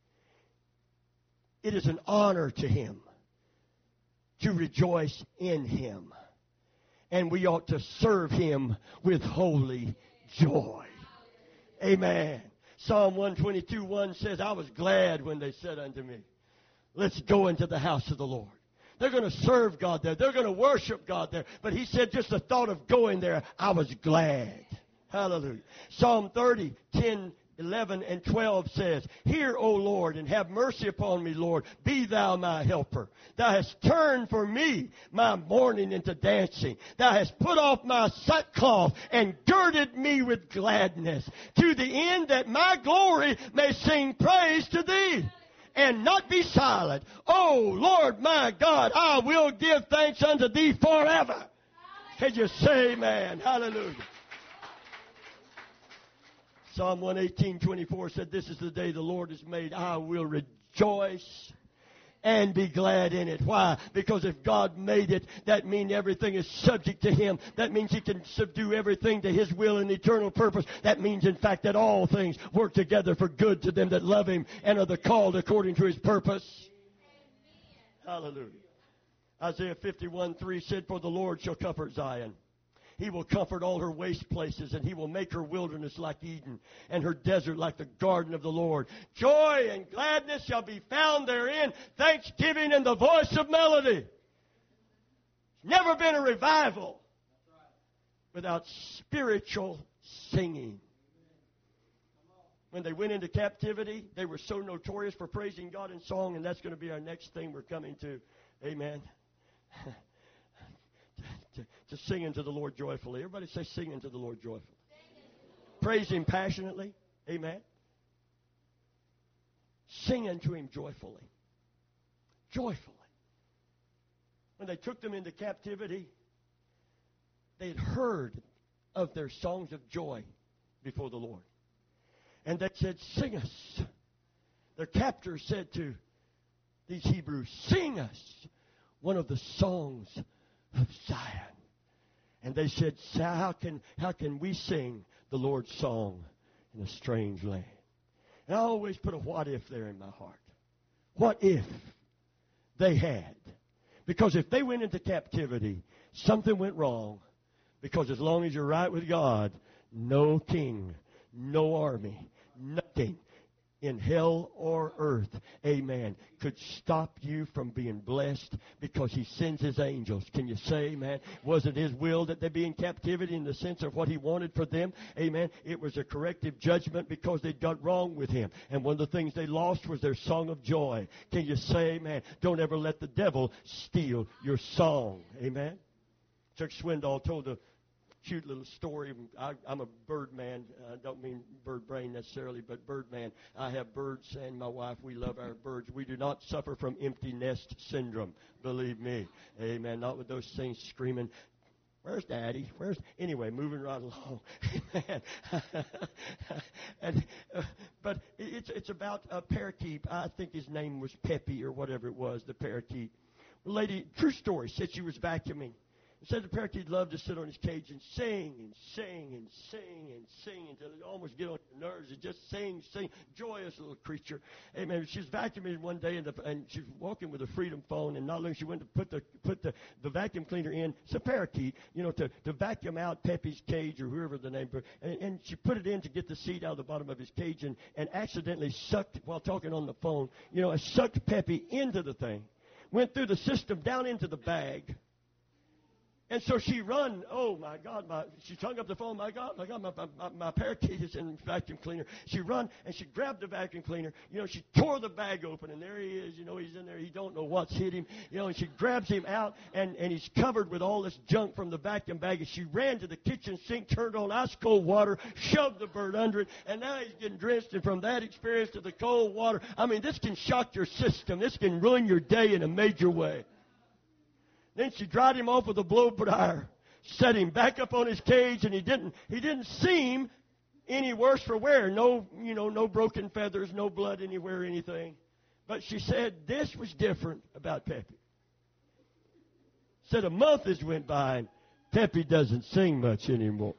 It is an honor to Him to rejoice in Him. And we ought to serve Him with holy joy. Amen. Psalm one twenty-two one says, I was glad when they said unto me, let's go into the house of the Lord. They're going to serve God there. They're going to worship God there. But he said just the thought of going there, I was glad. Hallelujah. Psalm thirty ten eleven and twelve says, Hear, O Lord, and have mercy upon me, Lord. Be thou my helper. Thou hast turned for me my mourning into dancing. Thou hast put off my sackcloth and girded me with gladness, to the end that my glory may sing praise to thee, and not be silent. O Lord my God, I will give thanks unto thee forever. Can you say amen? Hallelujah. Psalm one eighteen, twenty-four said, This is the day the Lord has made. I will rejoice and be glad in it. Why? Because if God made it, that means everything is subject to Him. That means He can subdue everything to His will and eternal purpose. That means, in fact, that all things work together for good to them that love Him and are the called according to His purpose. Amen. Hallelujah. Isaiah fifty-one, three said, For the Lord shall comfort Zion. He will comfort all her waste places, and He will make her wilderness like Eden, and her desert like the garden of the Lord. Joy and gladness shall be found therein, thanksgiving and the voice of melody. There's never been a revival without spiritual singing. When they went into captivity, they were so notorious for praising God in song, and that's going to be our next thing we're coming to. Amen. To, to sing unto the Lord joyfully. Everybody say sing unto the Lord joyfully. Praise Him passionately. Amen. Sing unto Him joyfully. Joyfully. When they took them into captivity, they had heard of their songs of joy before the Lord. And they said, sing us. Their captors said to these Hebrews, sing us one of the songs of Zion. And they said, how can, how can we sing the Lord's song in a strange land? And I always put a what if there in my heart. What if they had? Because if they went into captivity, something went wrong. Because as long as you're right with God, no king, no army, nothing in hell or earth, amen, could stop you from being blessed because He sends His angels. Can you say amen? Was it His will that they be in captivity in the sense of what He wanted for them? Amen. It was a corrective judgment because they'd got wrong with Him. And one of the things they lost was their song of joy. Can you say amen? Don't ever let the devil steal your song. Amen. Chuck Swindoll told a cute little story. I, I'm a bird man. I don't mean bird brain necessarily, but bird man. I have birds, and my wife, we love our birds. We do not suffer from empty nest syndrome, believe me. Amen. Not with those things screaming, where's Daddy? Where's... Anyway, moving right along. Amen. and, uh, but it's, it's about a parakeet. I think his name was Peppy or whatever it was, the parakeet. The lady, true story, said she was vacuuming. Said the parakeet loved to sit on his cage and sing and sing and sing and sing until it almost get on your nerves. It just sing, sing, joyous little creature. Amen. She was vacuuming one day and, the, and she was walking with a Freedom phone, and not long she went to put the put the, the vacuum cleaner in. It's a parakeet, you know, to, to vacuum out Peppy's cage or whoever the name. And, and she put it in to get the seed out of the bottom of his cage, and, and accidentally sucked while talking on the phone. You know, it sucked Peppy into the thing, went through the system down into the bag. And so she run, oh, my God, my, she hung up the phone, my God, my God, my, my, my parakeet is in the vacuum cleaner. She run, and she grabbed the vacuum cleaner. You know, she tore the bag open, and there he is. You know, he's in there. He don't know what's hit him. You know, and she grabs him out, and, and he's covered with all this junk from the vacuum bag. And she ran to the kitchen sink, turned on ice-cold water, shoved the bird under it, and now he's getting drenched. And from that experience to the cold water, I mean, this can shock your system. This can ruin your day in a major way. Then she dried him off with a blow dryer, set him back up on his cage, and he didn't he didn't seem any worse for wear. No, you know, no broken feathers, no blood anywhere, anything. But she said this was different about Peppy. Said a month has went by and Peppy doesn't sing much anymore.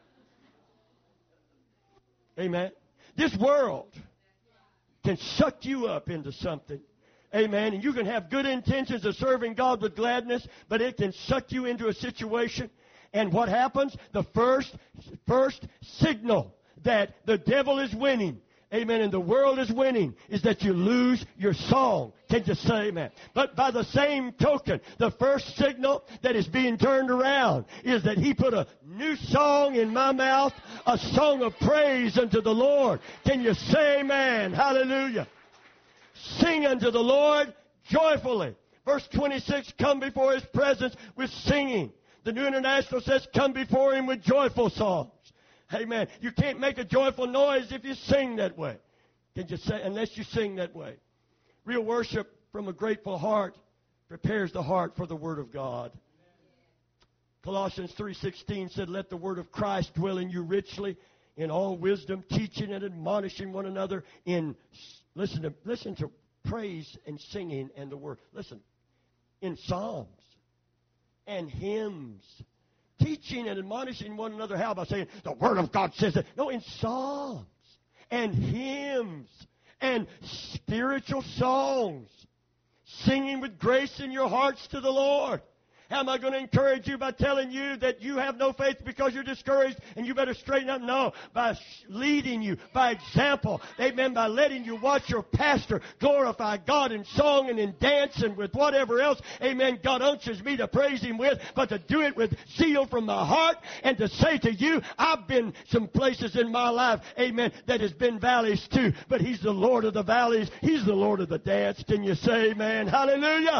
Amen. This world can suck you up into something. Amen. And you can have good intentions of serving God with gladness, but it can suck you into a situation. And what happens? The first, first signal that the devil is winning, amen, and the world is winning, is that you lose your song. Can you say amen? But by the same token, the first signal that is being turned around is that He put a new song in my mouth, a song of praise unto the Lord. Can you say amen? Hallelujah. Sing unto the Lord joyfully. Verse twenty-six, come before His presence with singing. The New International says, come before Him with joyful songs. Amen. You can't make a joyful noise if you sing that way. Can you say, unless you sing that way? Real worship from a grateful heart prepares the heart for the Word of God. Colossians three sixteen said, let the Word of Christ dwell in you richly in all wisdom, teaching and admonishing one another in, listen to, listen to praise and singing and the Word. Listen, in psalms and hymns, teaching and admonishing one another. How? By saying, the Word of God says it. No, in psalms and hymns and spiritual songs, singing with grace in your hearts to the Lord. How am I going to encourage you? By telling you that you have no faith because you're discouraged and you better straighten up? No, by leading you, by example. Amen. By letting you watch your pastor glorify God in song and in dance and with whatever else, amen, God unctions me to praise Him with, but to do it with zeal from my heart and to say to you, I've been some places in my life, amen, that has been valleys too, but He's the Lord of the valleys. He's the Lord of the dance. Can you say amen? Hallelujah.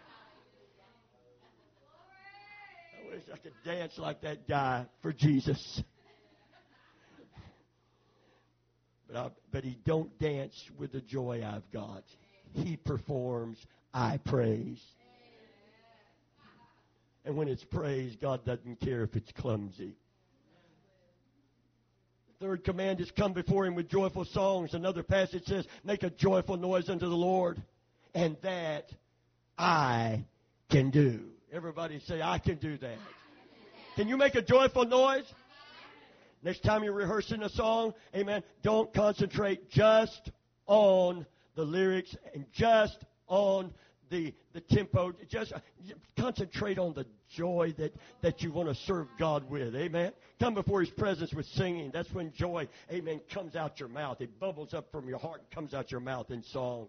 I could dance like that guy for Jesus. But, I, but he don't dance with the joy I've got. He performs, I praise. And when it's praise, God doesn't care if it's clumsy. The third command is come before Him with joyful songs. Another passage says, make a joyful noise unto the Lord. And that I can do. Everybody say, I can do that. Can you make a joyful noise? Next time you're rehearsing a song, amen, don't concentrate just on the lyrics and just on the the tempo. Just concentrate on the joy that, that you want to serve God with. Amen. Come before His presence with singing. That's when joy, amen, comes out your mouth. It bubbles up from your heart and comes out your mouth in song.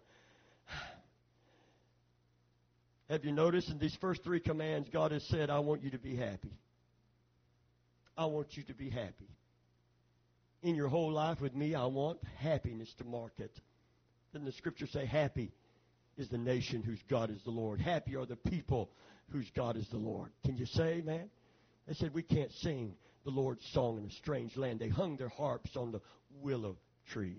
Have you noticed in these first three commands, God has said, I want you to be happy. I want you to be happy. In your whole life with me, I want happiness to mark it. Doesn't the Scripture say, happy is the nation whose God is the Lord? Happy are the people whose God is the Lord. Can you say amen? They said, we can't sing the Lord's song in a strange land. They hung their harps on the willow trees.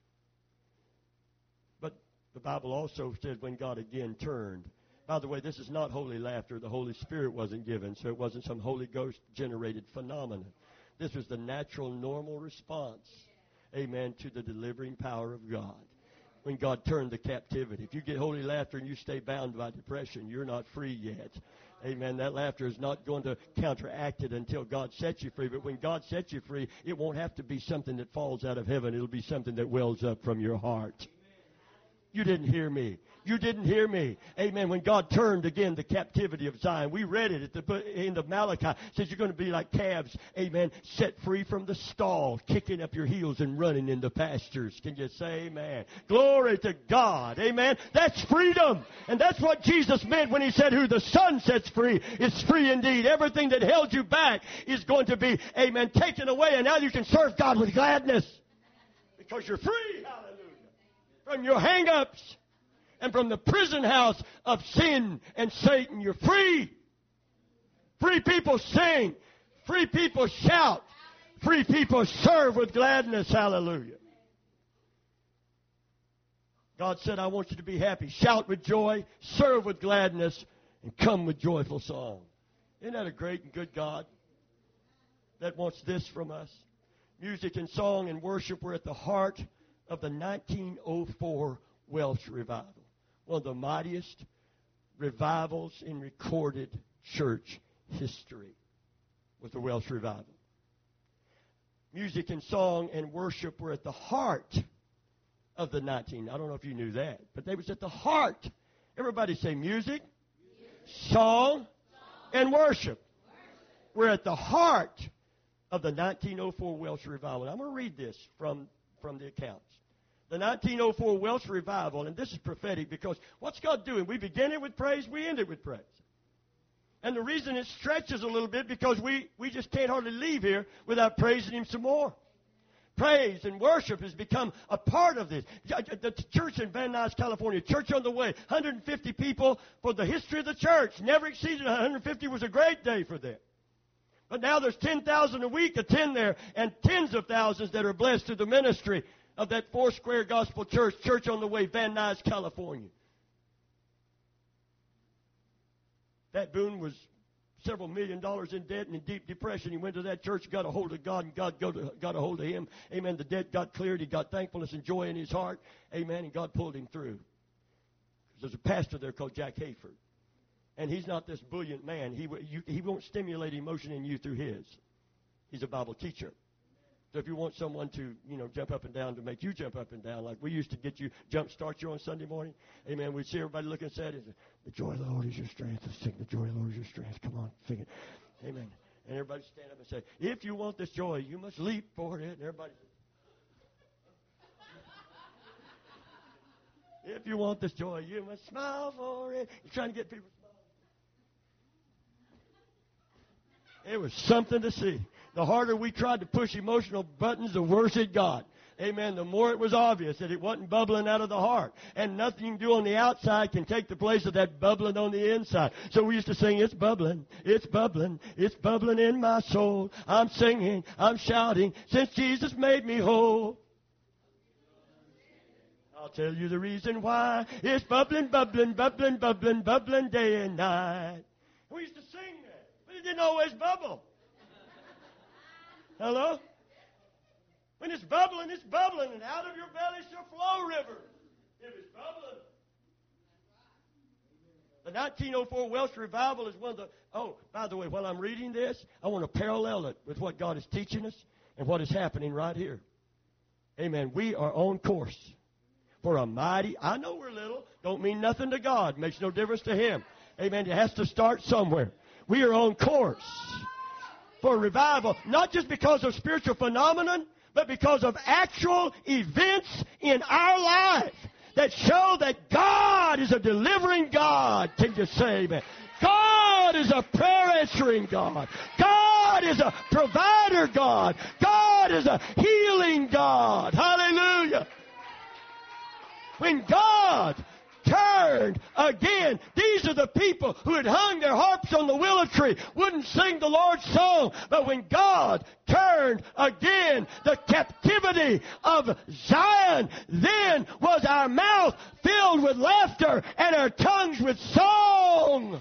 But the Bible also said when God again turned. By the way, this is not holy laughter. The Holy Spirit wasn't given, so it wasn't some Holy Ghost-generated phenomenon. This was the natural, normal response, amen, to the delivering power of God. When God turned the captivity. If you get holy laughter and you stay bound by depression, you're not free yet. Amen. That laughter is not going to counteract it until God sets you free. But when God sets you free, it won't have to be something that falls out of heaven. It'll be something that wells up from your heart. You didn't hear me. You didn't hear me. Amen. When God turned again the captivity of Zion, we read it at the end of Malachi. It says you're going to be like calves, amen, set free from the stall, kicking up your heels and running in the pastures. Can you say amen? Glory to God. Amen. That's freedom. And that's what Jesus meant when He said, who the Son sets free is free indeed. Everything that held you back is going to be, amen, taken away. And now you can serve God with gladness because you're free. Hallelujah. From your hang-ups. And from the prison house of sin and Satan, you're free. Free people sing. Free people shout. Free people serve with gladness. Hallelujah. God said, I want you to be happy. Shout with joy. Serve with gladness. And come with joyful song. Isn't that a great and good God that wants this from us? Music and song and worship were at the heart of the nineteen oh four Welsh revival. One of the mightiest revivals in recorded church history was the Welsh revival. Music and song and worship were at the heart of the nineteen. I don't know if you knew that, but they was at the heart. Everybody say music, music. Song, song, and worship. worship. We're at the heart of the nineteen oh four Welsh revival. I'm going to read this from, from the accounts. The nineteen oh four Welsh revival, and this is prophetic because what's God doing? We begin it with praise, we end it with praise. And the reason it stretches a little bit because we, we just can't hardly leave here without praising Him some more. Praise and worship has become a part of this. The church in Van Nuys, California, Church on the Way, one hundred fifty people for the history of the church. Never exceeded one hundred fifty. Was a great day for them. But now there's ten thousand a week attend there and tens of thousands that are blessed through the ministry of that Foursquare Gospel Church, Church on the Way, Van Nuys, California. Pat Boone was several million dollars in debt and in deep depression. He went to that church, got a hold of God, and God got a hold of him. Amen. The debt got cleared. He got thankfulness and joy in his heart. Amen. And God pulled him through. There's a pastor there called Jack Hayford. And he's not this brilliant man. He, you, he won't stimulate emotion in you through his. He's a Bible teacher. So if you want someone to, you know, jump up and down to make you jump up and down, like we used to get you, jump start you on Sunday morning, amen, we'd see everybody looking sad. And say, the joy of the Lord is your strength. Let's sing the joy of the Lord is your strength. Come on, sing it. Amen. And everybody stand up and say, if you want this joy, you must leap for it. And everybody says, if you want this joy, you must smile for it. You're trying to get people to smile. It was something to see. The harder we tried to push emotional buttons, the worse it got. Amen. The more it was obvious that it wasn't bubbling out of the heart. And nothing you can do on the outside can take the place of that bubbling on the inside. So we used to sing, it's bubbling, it's bubbling, it's bubbling in my soul. I'm singing, I'm shouting, since Jesus made me whole. I'll tell you the reason why. It's bubbling, bubbling, bubbling, bubbling, bubbling day and night. We used to sing that, but it didn't always bubble. Hello? When it's bubbling, it's bubbling, and out of your belly shall flow rivers. If it's bubbling. The nineteen oh four Welsh revival is one of the... Oh, by the way, while I'm reading this, I want to parallel it with what God is teaching us and what is happening right here. Amen. We are on course for a mighty... I know we're little. Don't mean nothing to God. Makes no difference to Him. Amen. It has to start somewhere. We are on course for revival, not just because of spiritual phenomenon, but because of actual events in our life that show that God is a delivering God. Can you say amen? God is a prayer-answering God. God is a provider God. God is a healing God. Hallelujah. When God turned again. These are the people who had hung their harps on the willow tree, wouldn't sing the Lord's song. But when God turned again the captivity of Zion, then was our mouth filled with laughter and our tongues with song.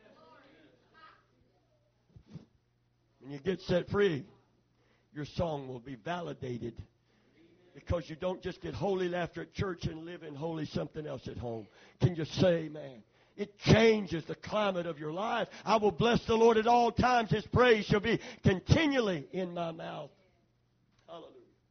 When you get set free, your song will be validated. Because you don't just get holy laughter at church and live in holy something else at home. Can you say amen? It changes the climate of your life. I will bless the Lord at all times. His praise shall be continually in my mouth. Hallelujah.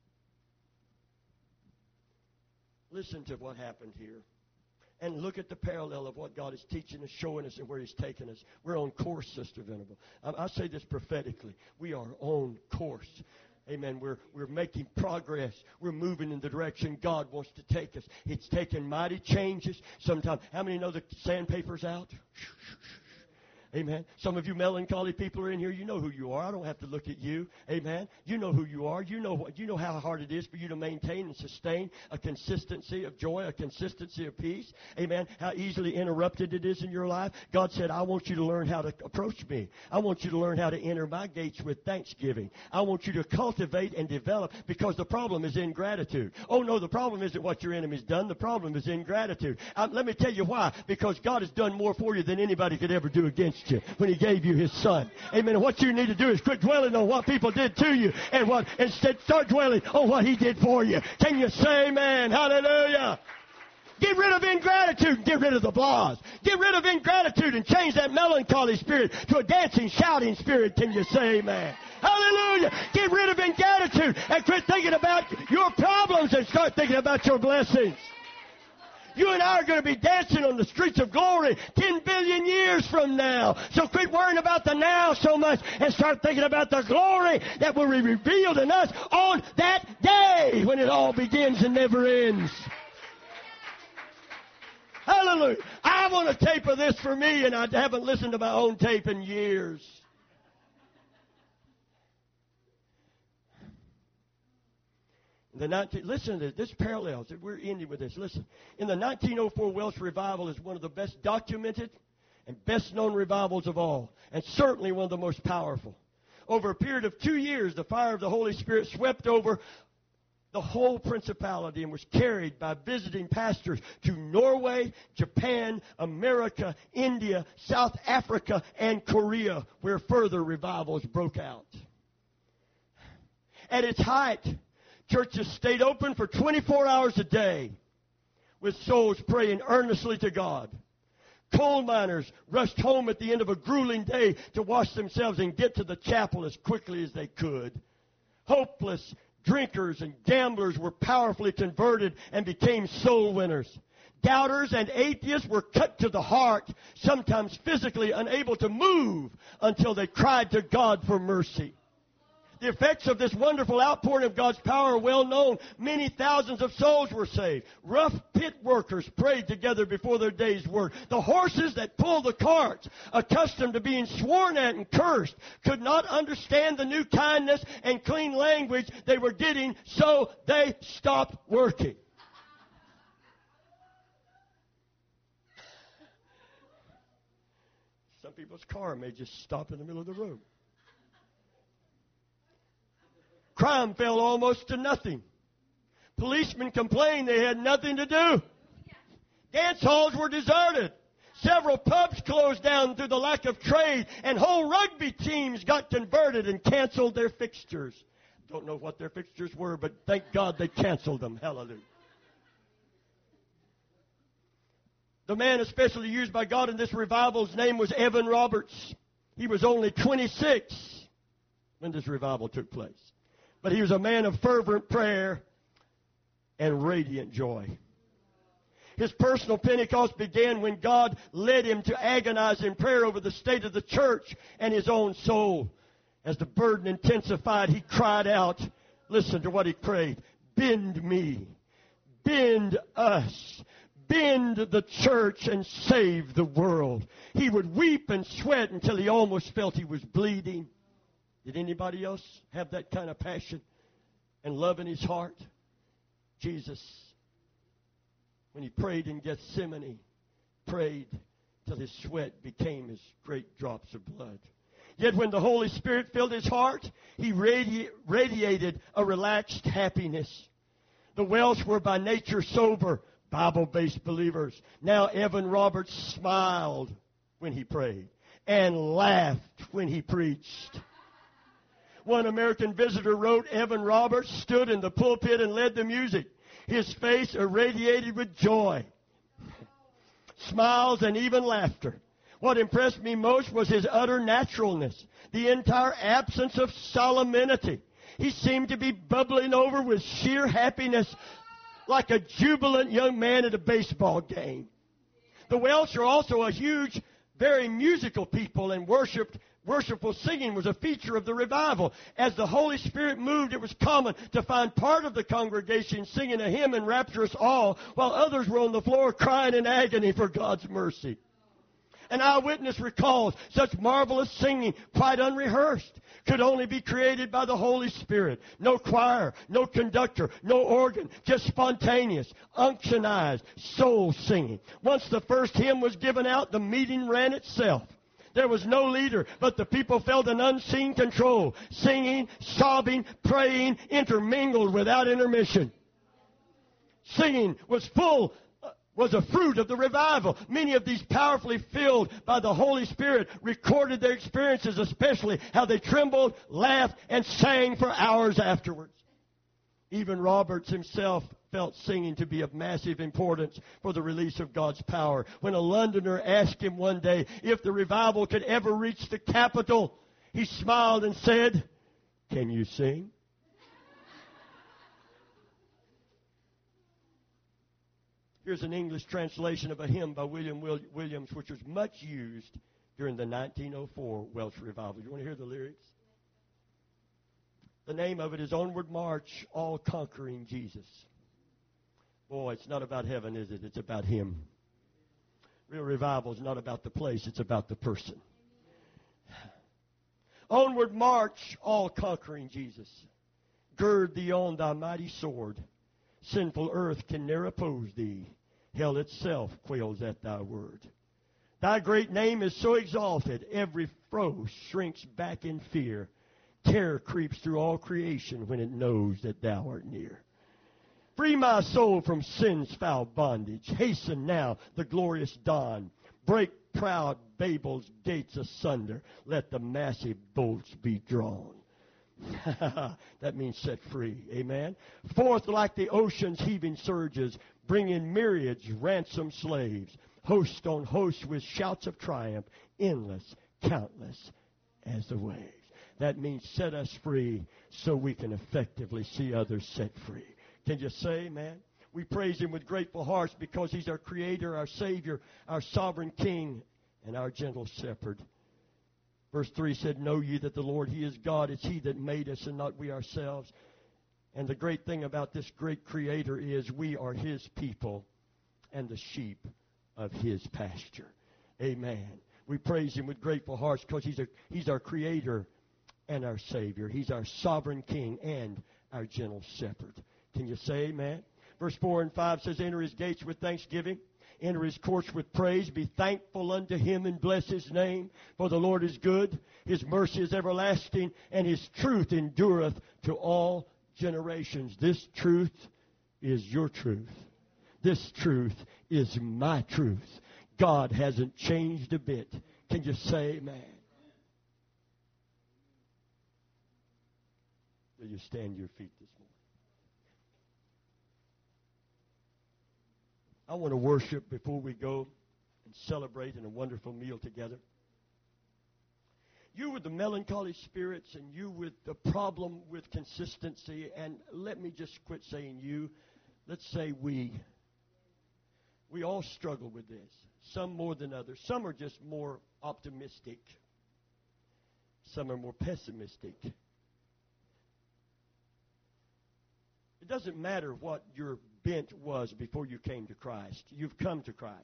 Listen to what happened here. And look at the parallel of what God is teaching us, showing us, and where He's taking us. We're on course, Sister Venable. I, I say this prophetically. We are on course. Amen. We're, we're making progress. We're moving in the direction God wants to take us. It's taken mighty changes. Sometimes, how many know the sandpaper's out? Amen. Some of you melancholy people are in here. You know who you are. I don't have to look at you. Amen. You know who you are. You know what. You know how hard it is for you to maintain and sustain a consistency of joy, a consistency of peace. Amen. How easily interrupted it is in your life. God said, I want you to learn how to approach me. I want you to learn how to enter my gates with thanksgiving. I want you to cultivate and develop, because the problem is ingratitude. Oh, no, the problem isn't what your enemy's done. The problem is ingratitude. Um, let me tell you why. Because God has done more for you than anybody could ever do against you when He gave you His Son. Amen. And what you need to do is quit dwelling on what people did to you and what instead start dwelling on what He did for you. Can you say amen? Hallelujah. Get rid of ingratitude and get rid of the blahs. Get rid of ingratitude and change that melancholy spirit to a dancing, shouting spirit. Can you say amen? Hallelujah. Get rid of ingratitude and quit thinking about your problems and start thinking about your blessings. You and I are going to be dancing on the streets of glory ten billion years from now. So quit worrying about the now so much and start thinking about the glory that will be revealed in us on that day when it all begins and never ends. Hallelujah. I want a tape of this for me, and I haven't listened to my own tape in years. The nineteen, listen to this. This parallels. We're ending with this. Listen. In the nineteen oh four Welsh revival is one of the best documented and best known revivals of all, and certainly one of the most powerful. Over a period of two years, the fire of the Holy Spirit swept over the whole principality and was carried by visiting pastors to Norway, Japan, America, India, South Africa, and Korea, where further revivals broke out. At its height, churches stayed open for twenty-four hours a day with souls praying earnestly to God. Coal miners rushed home at the end of a grueling day to wash themselves and get to the chapel as quickly as they could. Hopeless drinkers and gamblers were powerfully converted and became soul winners. Doubters and atheists were cut to the heart, sometimes physically unable to move until they cried to God for mercy. The effects of this wonderful outpouring of God's power are well known. Many thousands of souls were saved. Rough pit workers prayed together before their day's work. The horses that pulled the carts, accustomed to being sworn at and cursed, could not understand the new kindness and clean language they were getting, so they stopped working. Some people's car may just stop in the middle of the road. Crime fell almost to nothing. Policemen complained they had nothing to do. Dance halls were deserted. Several pubs closed down through the lack of trade, and whole rugby teams got converted and canceled their fixtures. Don't know what their fixtures were, but thank God they canceled them. Hallelujah. The man especially used by God in this revival's name was Evan Roberts. He was only twenty-six when this revival took place. But he was a man of fervent prayer and radiant joy. His personal Pentecost began when God led him to agonize in prayer over the state of the church and his own soul. As the burden intensified, he cried out, listen to what he prayed, bend me, bend us, bend the church and save the world. He would weep and sweat until he almost felt he was bleeding. Did anybody else have that kind of passion and love in his heart? Jesus, when he prayed in Gethsemane, prayed till his sweat became as great drops of blood. Yet when the Holy Spirit filled his heart, he radi- radiated a relaxed happiness. The Welsh were by nature sober, Bible-based believers. Now Evan Roberts smiled when he prayed and laughed when he preached. One American visitor wrote, Evan Roberts stood in the pulpit and led the music. His face irradiated with joy, smiles, and even laughter. What impressed me most was his utter naturalness, the entire absence of solemnity. He seemed to be bubbling over with sheer happiness like a jubilant young man at a baseball game. The Welsh are also a huge, very musical people, and worshiped Worshipful singing was a feature of the revival. As the Holy Spirit moved, it was common to find part of the congregation singing a hymn in rapturous awe, while others were on the floor crying in agony for God's mercy. An eyewitness recalls such marvelous singing, quite unrehearsed, could only be created by the Holy Spirit. No choir, no conductor, no organ, just spontaneous, unctionized, soul singing. Once the first hymn was given out, the meeting ran itself. There was no leader, but the people felt an unseen control, singing, sobbing, praying, intermingled without intermission. Singing was full, uh, was a fruit of the revival. Many of these powerfully filled by the Holy Spirit recorded their experiences, especially how they trembled, laughed, and sang for hours afterwards. Even Roberts himself felt singing to be of massive importance for the release of God's power. When a Londoner asked him one day if the revival could ever reach the capital, he smiled and said, "Can you sing?" Here's an English translation of a hymn by William Williams, which was much used during the nineteen oh four Welsh revival. You want to hear the lyrics? The name of it is Onward March, All-Conquering Jesus. Boy, it's not about heaven, is it? It's about Him. Real revival is not about the place, it's about the person. Onward march, all-conquering Jesus. Gird thee on thy mighty sword. Sinful earth can ne'er oppose thee. Hell itself quails at thy word. Thy great name is so exalted, every foe shrinks back in fear. Terror creeps through all creation when it knows that thou art near. Free my soul from sin's foul bondage. Hasten now the glorious dawn. Break proud Babel's gates asunder. Let the massive bolts be drawn. That means set free. Amen. Forth like the ocean's heaving surges, bring in myriads ransomed slaves. Host on host with shouts of triumph, endless, countless as the waves. That means set us free so we can effectively see others set free. Can you say, man? We praise Him with grateful hearts because He's our Creator, our Savior, our Sovereign King, and our gentle Shepherd. Verse three said, Know ye that the Lord, He is God. It's He that made us and not we ourselves. And the great thing about this great Creator is we are His people and the sheep of His pasture. Amen. We praise Him with grateful hearts because He's, a, he's our Creator and our Savior. He's our Sovereign King and our gentle Shepherd. Can you say amen? Verse four and five says, Enter His gates with thanksgiving. Enter His courts with praise. Be thankful unto Him and bless His name. For the Lord is good. His mercy is everlasting. And His truth endureth to all generations. This truth is your truth. This truth is my truth. God hasn't changed a bit. Can you say amen? Will you stand to your feet this morning? I want to worship before we go and celebrate in a wonderful meal together. You with the melancholy spirits and you with the problem with consistency, and let me just quit saying you. Let's say we. We all struggle with this, some more than others. Some are just more optimistic. Some are more pessimistic. It doesn't matter what your bent was before you came to Christ. You've come to Christ.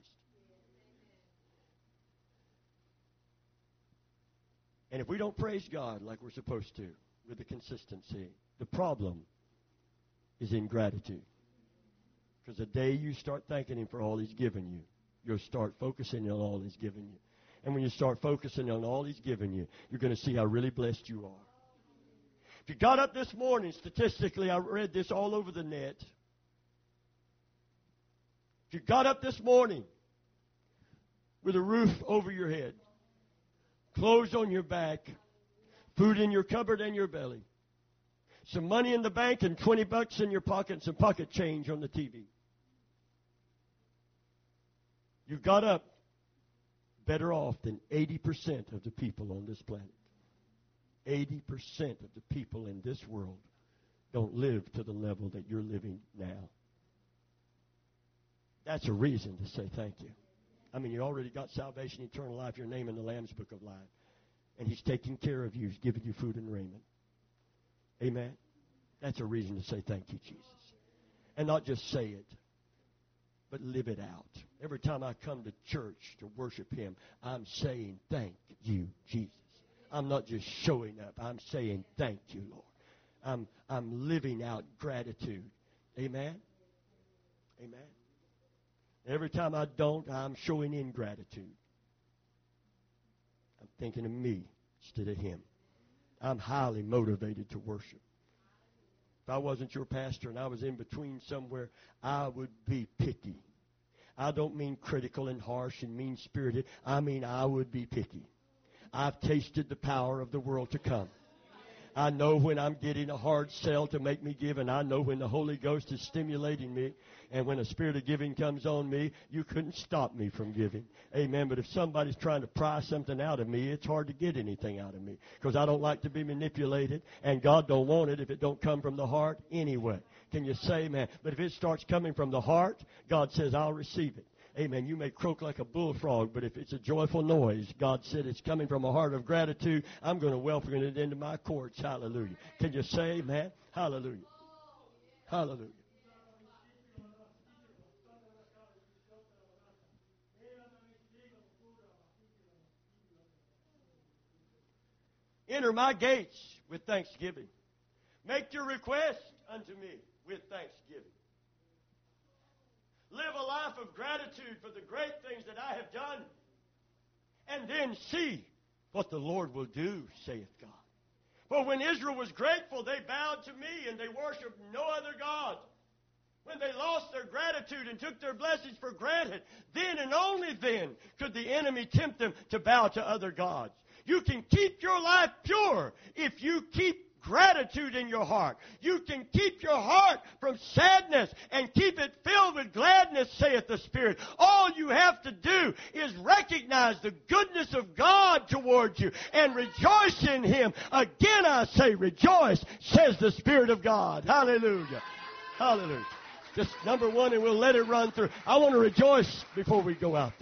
And if we don't praise God like we're supposed to with the consistency, the problem is ingratitude. Because the day you start thanking Him for all He's given you, you'll start focusing on all He's given you. And when you start focusing on all He's given you, you're going to see how really blessed you are. If you got up this morning, statistically, I read this all over the net. If you got up this morning with a roof over your head, clothes on your back, food in your cupboard and your belly, some money in the bank and twenty bucks in your pocket and some pocket change on the T V. You got up better off than eighty percent of the people on this planet. eighty percent of the people in this world don't live to the level that you're living now. That's a reason to say thank you. I mean, you already got salvation, eternal life, your name in the Lamb's Book of Life. And He's taking care of you. He's giving you food and raiment. Amen? That's a reason to say thank you, Jesus. And not just say it, but live it out. Every time I come to church to worship Him, I'm saying thank you, Jesus. I'm not just showing up. I'm saying thank you, Lord. I'm, I'm living out gratitude. Amen? Amen? Every time I don't, I'm showing ingratitude. I'm thinking of me instead of Him. I'm highly motivated to worship. If I wasn't your pastor and I was in between somewhere, I would be picky. I don't mean critical and harsh and mean-spirited. I mean I would be picky. I've tasted the power of the world to come. I know when I'm getting a hard sell to make me give, and I know when the Holy Ghost is stimulating me. And when a spirit of giving comes on me, you couldn't stop me from giving. Amen. But if somebody's trying to pry something out of me, it's hard to get anything out of me. Because I don't like to be manipulated. And God don't want it if it don't come from the heart anyway. Can you say amen? But if it starts coming from the heart, God says, I'll receive it. Amen. You may croak like a bullfrog, but if it's a joyful noise, God said it's coming from a heart of gratitude, I'm going to welcome it into my courts. Hallelujah. Can you say amen? Hallelujah. Hallelujah. Enter my gates with thanksgiving. Make your request unto me with thanksgiving. Live a life of gratitude for the great things that I have done. And then see what the Lord will do, saith God. For when Israel was grateful, they bowed to me and they worshiped no other God. When they lost their gratitude and took their blessings for granted, then and only then could the enemy tempt them to bow to other gods. You can keep your life pure if you keep gratitude in your heart. You can keep your heart from sadness and keep it filled with gladness, saith the Spirit. All you have to do is recognize the goodness of God towards you and rejoice in Him. Again I say rejoice, says the Spirit of God. Hallelujah. Hallelujah. Just number one, and we'll let it run through. I want to rejoice before we go out there.